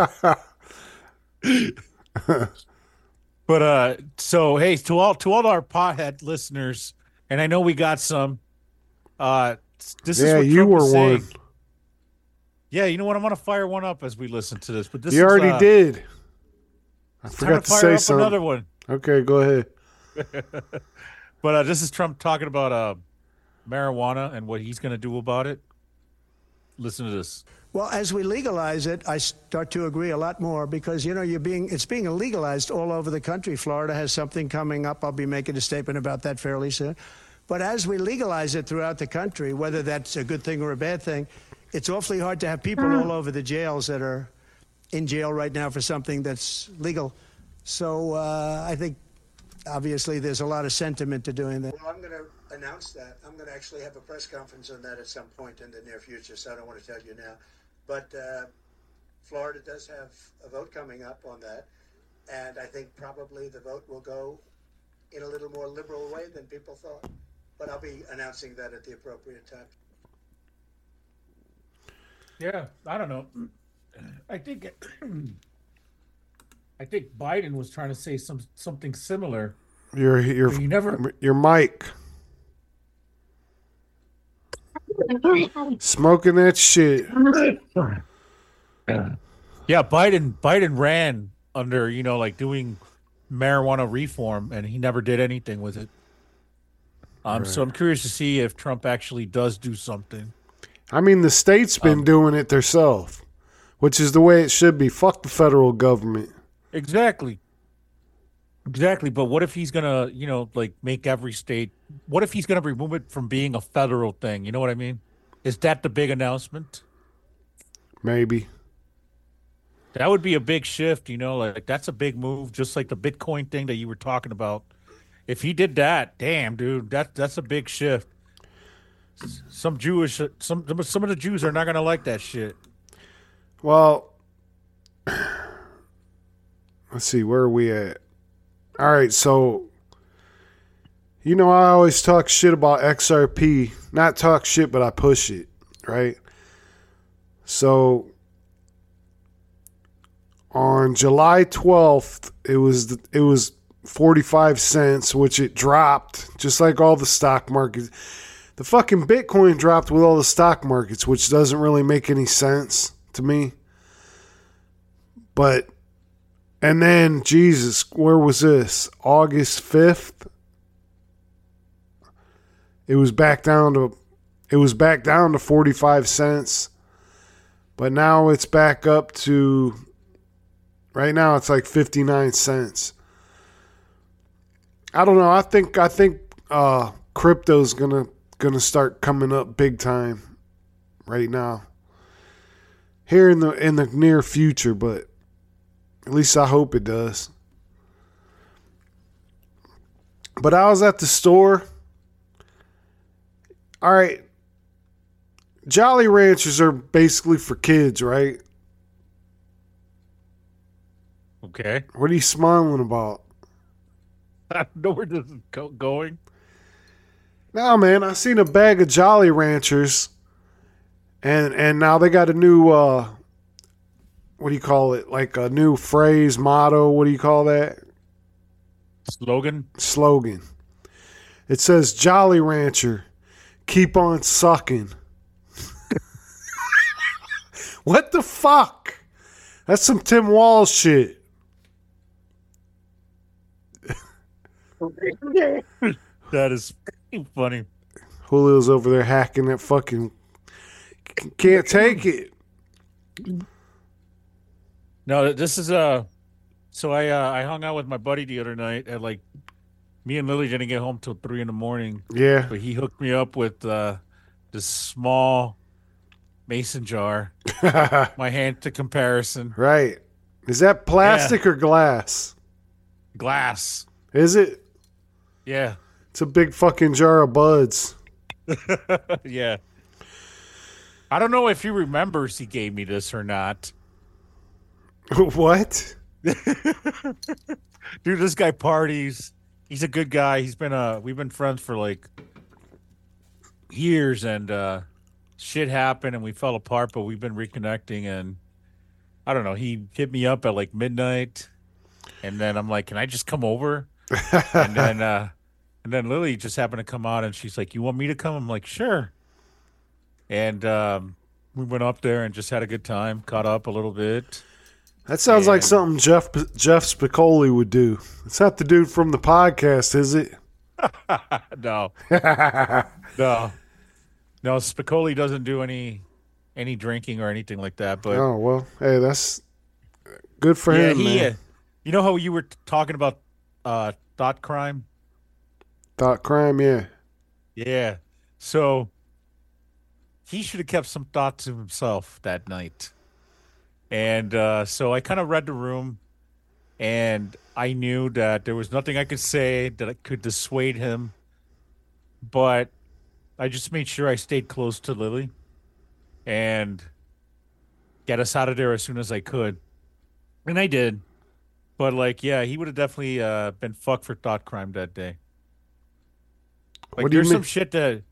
But so hey, to all our pothead listeners, and I know we got some. This is what you Trump were was saying. one. Yeah, you know what? I'm gonna fire one up as we listen to this. But this You already did. I it's forgot time to fire say up something. another one. Okay, go ahead. But this is Trump talking about marijuana and what he's going to do about it. Listen to this. Well, as we legalize it, I start to agree a lot more because, you know, it's being legalized all over the country. Florida has something coming up. I'll be making a statement about that fairly soon. But as we legalize it throughout the country, whether that's a good thing or a bad thing, it's awfully hard to have people all over the jails that are in jail right now for something that's legal. So I think, obviously, there's a lot of sentiment to doing that. Well, I'm going to announce that. I'm going to actually have a press conference on that at some point in the near future, so I don't want to tell you now. But Florida does have a vote coming up on that, and I think probably the vote will go in a little more liberal way than people thought. But I'll be announcing that at the appropriate time. Yeah, I don't know. I think Biden was trying to say something similar. Your mic. Smoking that shit. Yeah, Biden ran under, you know, like doing marijuana reform, and he never did anything with it. So I'm curious to see if Trump actually does do something. I mean, the state's been doing it themselves, which is the way it should be. Fuck the federal government. Exactly. But what if he's gonna, you know, like make every state? What if he's gonna remove it from being a federal thing? You know what I mean? Is that the big announcement? Maybe. That would be a big shift. You know, like that's a big move. Just like the Bitcoin thing that you were talking about. If he did that, damn, dude, that's a big shift. Some of the Jews are not gonna like that shit. Well, let's see, where are we at? All right, so you know I always talk shit about XRP. Not talk shit, but I push it, right? So on July 12th, it was 45 cents, which it dropped, just like all the stock markets. The fucking Bitcoin dropped with all the stock markets, which doesn't really make any sense to me. But, and then, Jesus, where was this? August 5th? It was back down to 45 cents. But now it's back up to, right now it's like 59 cents. I don't know. I think crypto's gonna start coming up big time right now. Here in the near future, but at least I hope it does. But I was at the store. All right. Jolly Ranchers are basically for kids, right? Okay. What are you smiling about? I don't know where this is going. No, man, I seen a bag of Jolly Ranchers, and now they got a new, what do you call it? Like a new phrase, motto, what do you call that? Slogan. It says, Jolly Rancher, keep on sucking. What the fuck? That's some Tim Walz shit. That is funny. Julio's over there hacking that fucking. Can't take it. No, this is So I hung out with my buddy the other night at like. Me and Lily didn't get home till 3 a.m. Yeah. But he hooked me up with this small mason jar. My hand to comparison. Right. Is that plastic or glass? Glass. Is it? Yeah. It's a big fucking jar of buds. Yeah. I don't know if he remembers he gave me this or not. What? Dude, this guy parties. He's a good guy. We've been friends for like years, and shit happened and we fell apart, but we've been reconnecting. And I don't know, he hit me up at like midnight, and then I'm like, can I just come over? and then Lily just happened to come out, and she's like, you want me to come? I'm like, sure. And we went up there and just had a good time, caught up a little bit. That sounds like something Jeff Spicoli would do. It's not the dude from the podcast, is it? No. No, Spicoli doesn't do any drinking or anything like that. But oh, well, hey, that's good for him, man. You know how you were talking about thought crime? Thought crime, yeah. Yeah. So he should have kept some thoughts to himself that night. And so I kind of read the room, and I knew that there was nothing I could say that could dissuade him. But I just made sure I stayed close to Lily and get us out of there as soon as I could. And I did. But, like, yeah, he would have definitely been fucked for thought crime that day. Like, what do you there's mean? some shit that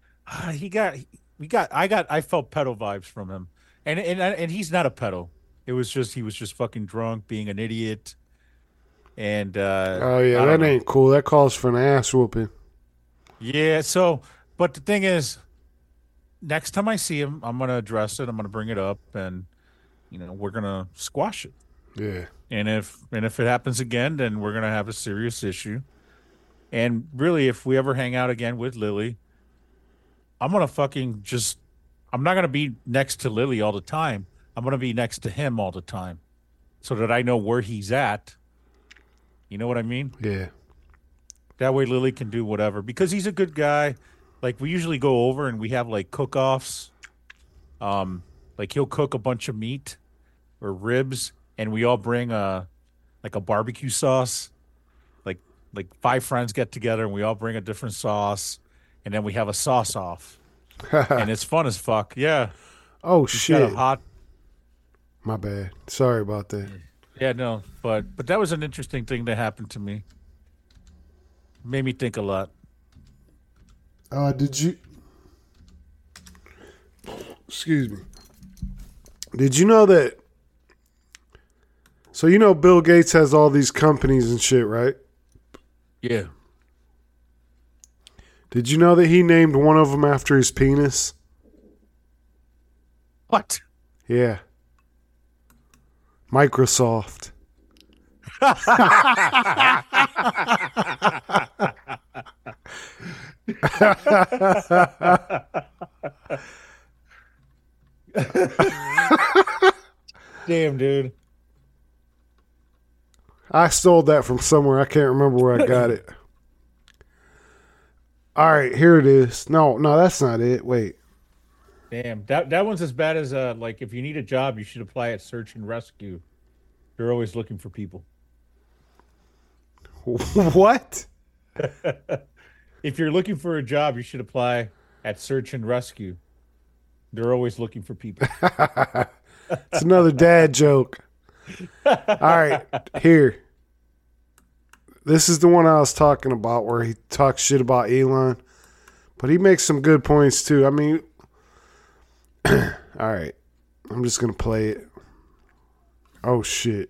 I felt pedo vibes from him. And he's not a pedo. He was just fucking drunk, being an idiot. And oh yeah, that ain't cool. That calls for an ass whooping. Yeah, so but the thing is, next time I see him, I'm gonna address it, I'm gonna bring it up, and we're gonna squash it. Yeah. And if it happens again, then we're gonna have a serious issue. And really, if we ever hang out again with Lily, I'm gonna I'm not gonna be next to Lily all the time. I'm going to be next to him all the time so that I know where he's at. You know what I mean? Yeah. That way Lily can do whatever. Because he's a good guy. Like, we usually go over and we have, like, cook-offs. Like, he'll cook a bunch of meat or ribs, and we all bring, a barbecue sauce. Like 5 friends get together, and we all bring a different sauce, and then we have a sauce-off. And it's fun as fuck. Yeah. Oh, He's shit. got a hot... My bad. Sorry about that. Yeah, no, but that was an interesting thing that happened to me. Made me think a lot. Excuse me. Did you know that? So Bill Gates has all these companies and shit, right? Yeah. Did you know that he named one of them after his penis? What? Yeah. Microsoft. Damn, dude. I stole that from somewhere. I can't remember where I got it. All right, here it is. No, that's not it. Wait. Damn, that one's as bad as like if you need a job, you should apply at Search and Rescue. They're always looking for people. What? If you're looking for a job, you should apply at Search and Rescue. They're always looking for people. It's another dad joke. All right, here. This is the one I was talking about where he talks shit about Elon. But he makes some good points too. I mean, all right. I'm just going to play it. Oh, shit.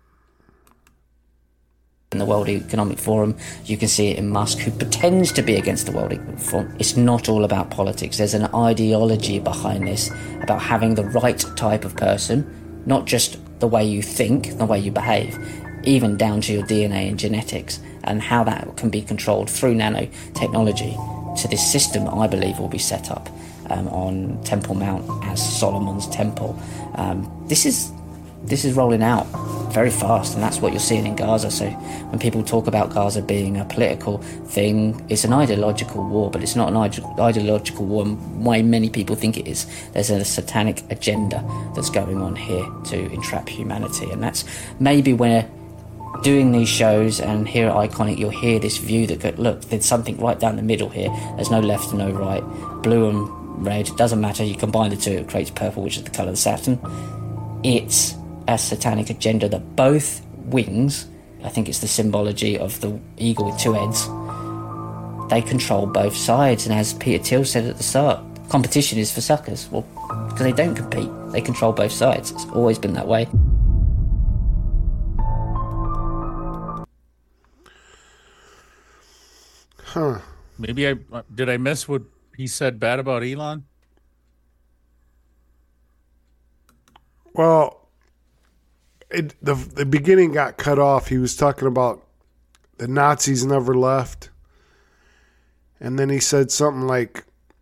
In the World Economic Forum, you can see it in Musk, who pretends to be against the World Economic Forum. It's not all about politics. There's an ideology behind this about having the right type of person, not just the way you think, the way you behave. even down to your DNA and genetics, and how that can be controlled through nanotechnology. So this system, I believe, will be set up on Temple Mount as Solomon's Temple. This is rolling out very fast, and that's what you're seeing in Gaza. So when people talk about Gaza being a political thing, it's an ideological war, but it's not an ideological war in the way many people think it is. There's a satanic agenda that's going on here to entrap humanity, and that's maybe where doing these shows, and here at Iconic you'll hear this view that, look, there's something right down the middle here. There's no left and no right, blue and red, it doesn't matter, you combine the two, it creates purple, which is the colour of Saturn. It's a satanic agenda that both wings, I think it's the symbology of the eagle with two heads, they control both sides. And as Peter Thiel said at the start, competition is for suckers. Well, because they don't compete, they control both sides. It's always been that way. Huh. Maybe did I miss what he said bad about Elon? Well, the beginning got cut off. He was talking about the Nazis never left. And then he said something like,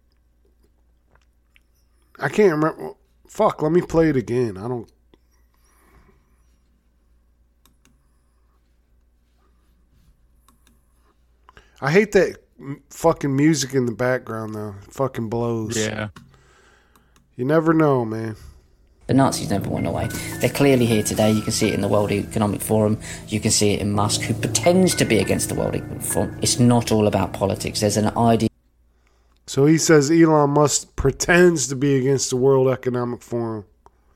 I can't remember. Fuck, let me play it again. I hate that fucking music in the background, though. It fucking blows. Yeah. You never know, man. The Nazis never went away. They're clearly here today. You can see it in the World Economic Forum. You can see it in Musk, who pretends to be against the World Economic Forum. It's not all about politics. There's an idea. So he says Elon Musk pretends to be against the World Economic Forum.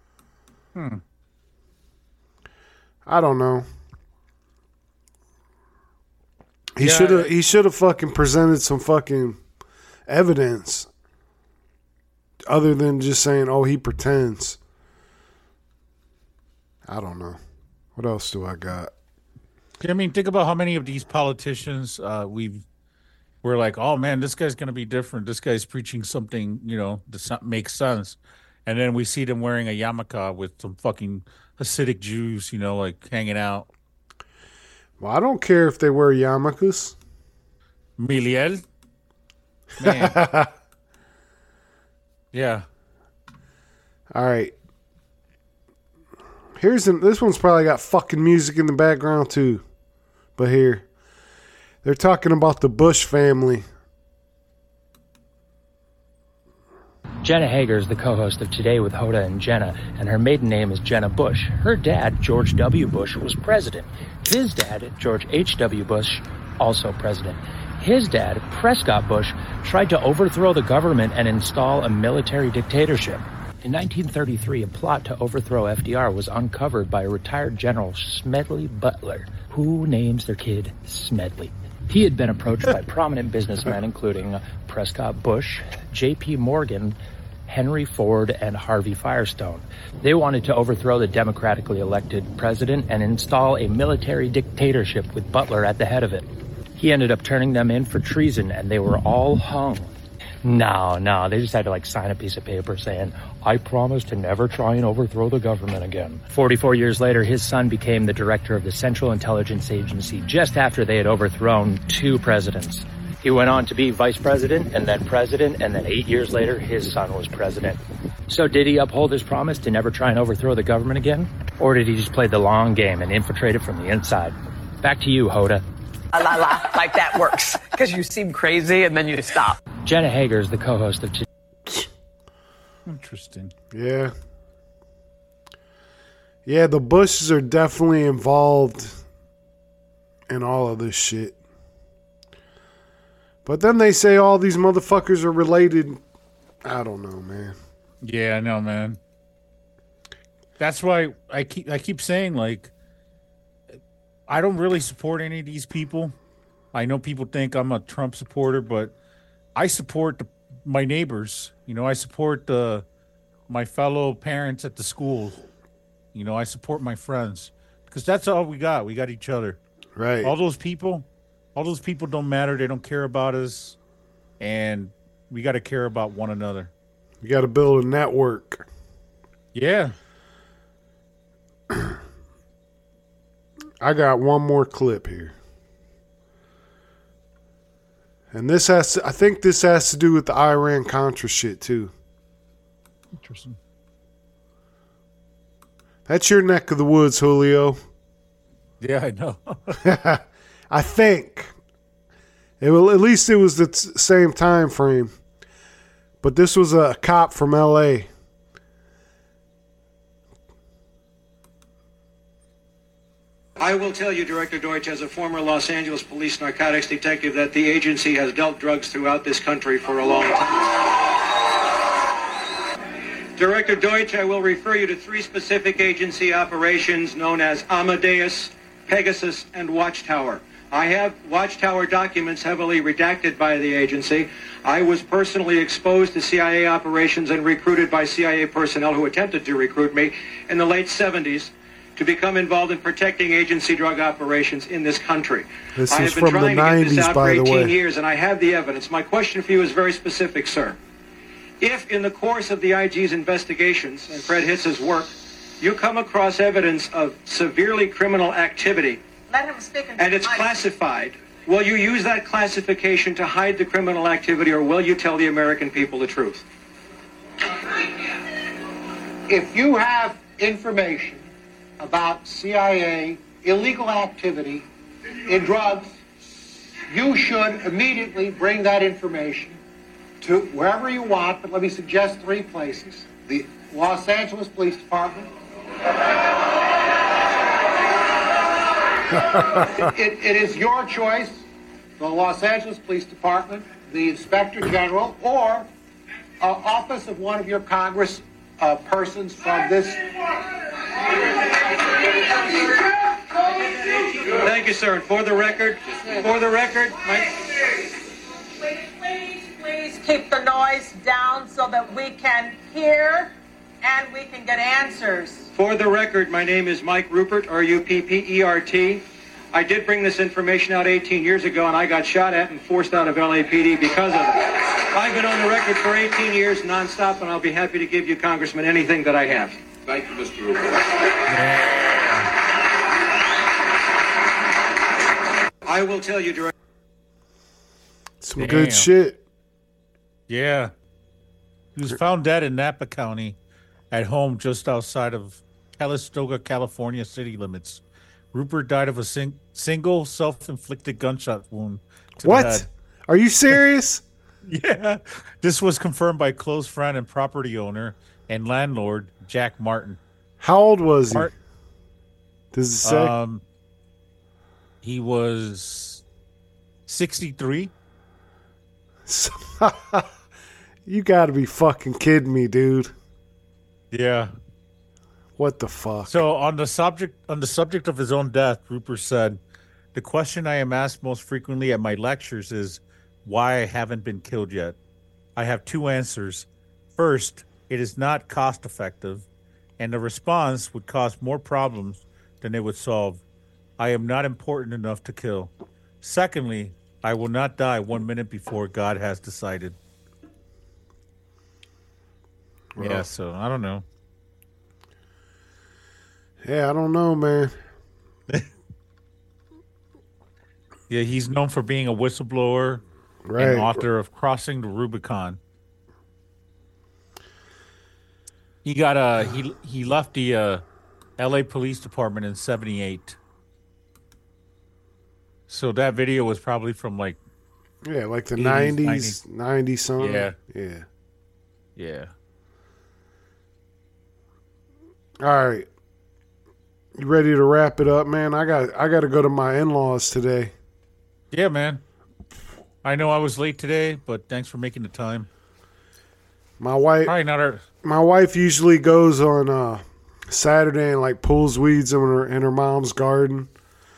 I don't know. He should have fucking presented some fucking evidence other than just saying, oh, he pretends. I don't know. What else do I got? I mean, think about how many of these politicians we're like, oh man, this guy's going to be different. This guy's preaching something, that makes sense. And then we see them wearing a yarmulke with some fucking Hasidic Jews, like hanging out. Well, I don't care if they wear yarmulkes. Miliel? Man. Yeah. All right. This one's probably got fucking music in the background too. But here. They're talking about the Bush family. Jenna Hager is the co-host of Today with Hoda and Jenna, and her maiden name is Jenna Bush. Her dad, George W. Bush, was president. His dad, George H.W. Bush, also president. His dad, Prescott Bush, tried to overthrow the government and install a military dictatorship. In 1933, a plot to overthrow FDR was uncovered by a retired General Smedley Butler, who names their kid Smedley. He had been approached by prominent businessmen, including Prescott Bush, J.P. Morgan, Henry Ford, and Harvey Firestone. They wanted to overthrow the democratically elected president and install a military dictatorship with Butler at the head of it. He ended up turning them in for treason, and they were all hung. No, they just had to sign a piece of paper saying, I promise to never try and overthrow the government again. 44 years later, his son became the director of the Central Intelligence Agency just after they had overthrown two presidents. He went on to be vice president, and then 8 years later, his son was president. So did he uphold his promise to never try and overthrow the government again? Or did he just play the long game and infiltrate it from the inside? Back to you, Hoda. Like that works, because you seem crazy and then you stop. Jenna Hager is the co-host of... Interesting. Yeah. Yeah, the Bushes are definitely involved in all of this shit. But then they say all these motherfuckers are related. I don't know, man. Yeah, I know, man. That's why I keep saying, I don't really support any of these people. I know people think I'm a Trump supporter, but I support my neighbors. I support my fellow parents at the school. I support my friends because that's all we got. We got each other. Right. All those people don't matter. They don't care about us, and we got to care about one another. You got to build a network. Yeah. I got one more clip here. And this has to, I think this has to do with the Iran-Contra shit, too. Interesting. That's your neck of the woods, Julio. Yeah, I know. I think. At least it was the same time frame. But this was a cop from L.A. I will tell you, Director Deutsch, as a former Los Angeles police narcotics detective, that the agency has dealt drugs throughout this country for a long time. Director Deutsch, I will refer you to 3 specific agency operations known as Amadeus, Pegasus, and Watchtower. I have Watchtower documents heavily redacted by the agency. I was personally exposed to CIA operations and recruited by CIA personnel who attempted to recruit me in the late 70s to become involved in protecting agency drug operations in this country. This I is have been from the trying to get this 90s, out by for the 18 way. years, and I have the evidence. My question for you is very specific, sir. If in the course of the IG's investigations and Fred Hitz's work, you come across evidence of severely criminal activity, Let him speak and it's classified, will you use that classification to hide the criminal activity, or will you tell the American people the truth? If you have information about CIA illegal activity in drugs, you should immediately bring that information to wherever you want, but let me suggest 3 places. The Los Angeles Police Department. It is your choice, the Los Angeles Police Department, the Inspector General, or office of one of your Congress persons from this. Thank you, sir. And for the record, Please keep the noise down so that we can hear and we can get answers. For the record, my name is Mike Ruppert, R-U-P-P-E-R-T. I did bring this information out 18 years ago, and I got shot at and forced out of LAPD because of it. I've been on the record for 18 years nonstop, and I'll be happy to give you, Congressman, anything that I have. Thank you, Mr. Ruppert. I will tell you, Director. Some good shit. Yeah. He was found dead in Napa County at home just outside of Calistoga, California city limits. Rupert died of a single self-inflicted gunshot wound to the head. What? Are you serious? Yeah. This was confirmed by close friend and property owner and landlord Jack Martin. How old was he? Does it say? He was 63. You gotta be fucking kidding me, dude. Yeah. What the fuck? So on the subject of his own death, Rupert said, "The question I am asked most frequently at my lectures is why I haven't been killed yet. I have 2 answers. First, it is not cost effective, and the response would cause more problems than it would solve. I am not important enough to kill. Secondly, I will not die 1 minute before God has decided." Well, yeah, so I don't know. Yeah, I don't know, man. Yeah, he's known for being a whistleblower and author of Crossing the Rubicon. He got he left the LA Police Department in 78. So that video was probably from like the 80s, 90s something. Yeah. Yeah. Yeah. All right. You ready to wrap it up, man? I got to go to my in-laws today. Yeah, man. I know I was late today, but thanks for making the time. My wife Probably not our... My wife usually goes on Saturday and like pulls weeds in her mom's garden.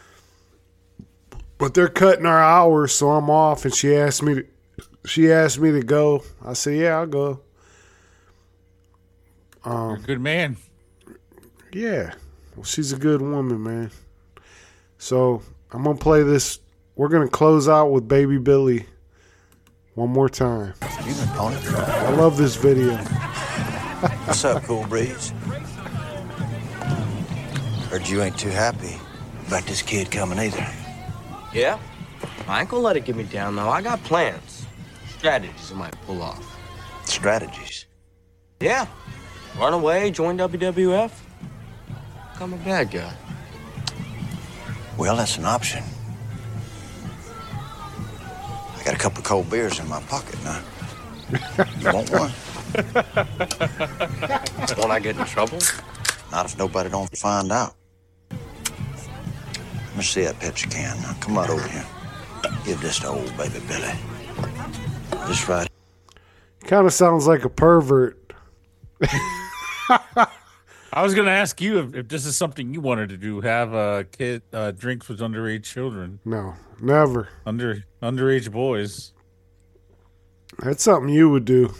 But they're cutting our hours, so I'm off, and she asked me to go. I said, "Yeah, I'll go." You're a good man. Yeah. Well, she's a good woman, man. So I'm going to play this. We're going to close out with Baby Billy one more time. Excuse me, Pony. I love this video. What's up, Cool Breeze? Heard you ain't too happy expect this kid coming either. Yeah? I ain't gonna let it get me down, though. I got plans. Strategies I might pull off. Strategies? Yeah. Run away, join WWF. Become a bad guy. Well, that's an option. I got a couple of cold beers in my pocket now. You want one? Won't I get in trouble? Not if nobody don't find out. Let me see that Pepsi can. Now, come on over here. Give this to old baby Billy. This right. Kind of sounds like a pervert. I was going to ask you if this is something you wanted to do, have a kid drinks with underage children. No, never. Underage boys. That's something you would do.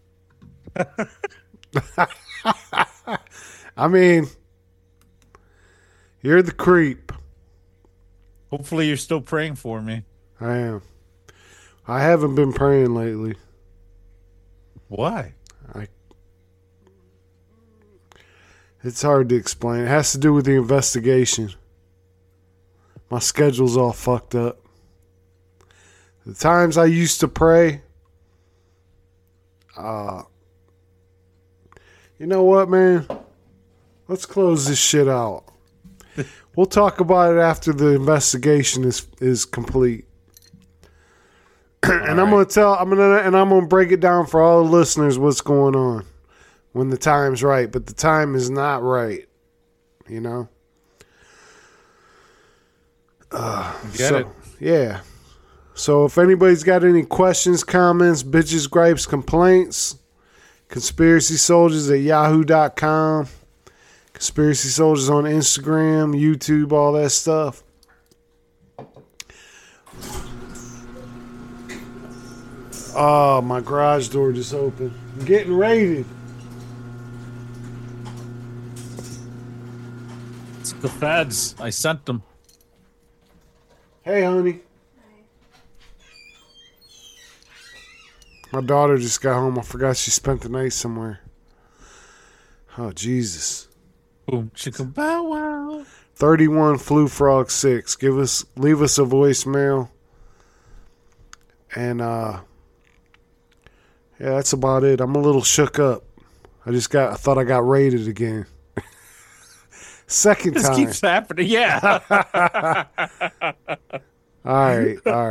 I mean, you're the creep. Hopefully you're still praying for me. I am. I haven't been praying lately. Why? It's hard to explain. It has to do with the investigation. My schedule's all fucked up. The times I used to pray, you know what, man? Let's close this shit out. We'll talk about it after the investigation is complete. And I'm gonna break it down for all the listeners what's going on when the time's right, but the time is not right. You know? Get it. Yeah. So if anybody's got any questions, comments, bitches, gripes, complaints, conspiracysoldiers@yahoo.com, Conspiracy Soldiers on Instagram, YouTube, all that stuff. Oh, my garage door just opened. I'm getting raided. It's the feds. I sent them. Hey, honey. My daughter just got home. I forgot she spent the night somewhere. Oh, Jesus. Boom, chicka bow wow. 31 Flu Frog 6. Leave us a voicemail. And yeah, that's about it. I'm a little shook up. I thought I got raided again. Second time. This keeps happening. Yeah. All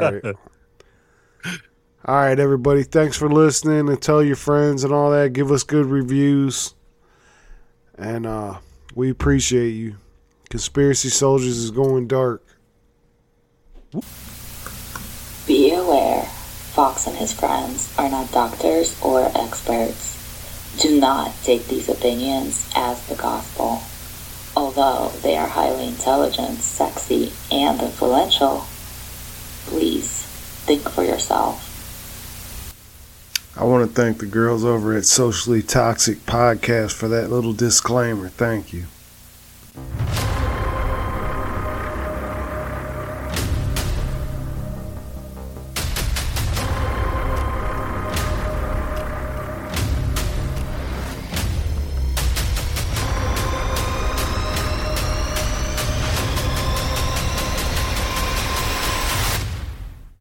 right, everybody. Thanks for listening, and tell your friends and all that. Give us good reviews. And we appreciate you. Conspiracy Soldiers is going dark. Be aware, Fox and his friends are not doctors or experts. Do not take these opinions as the gospel. Although they are highly intelligent, sexy, and influential, please think for yourself. I want to thank the girls over at Socially Toxic Podcast for that little disclaimer. Thank you.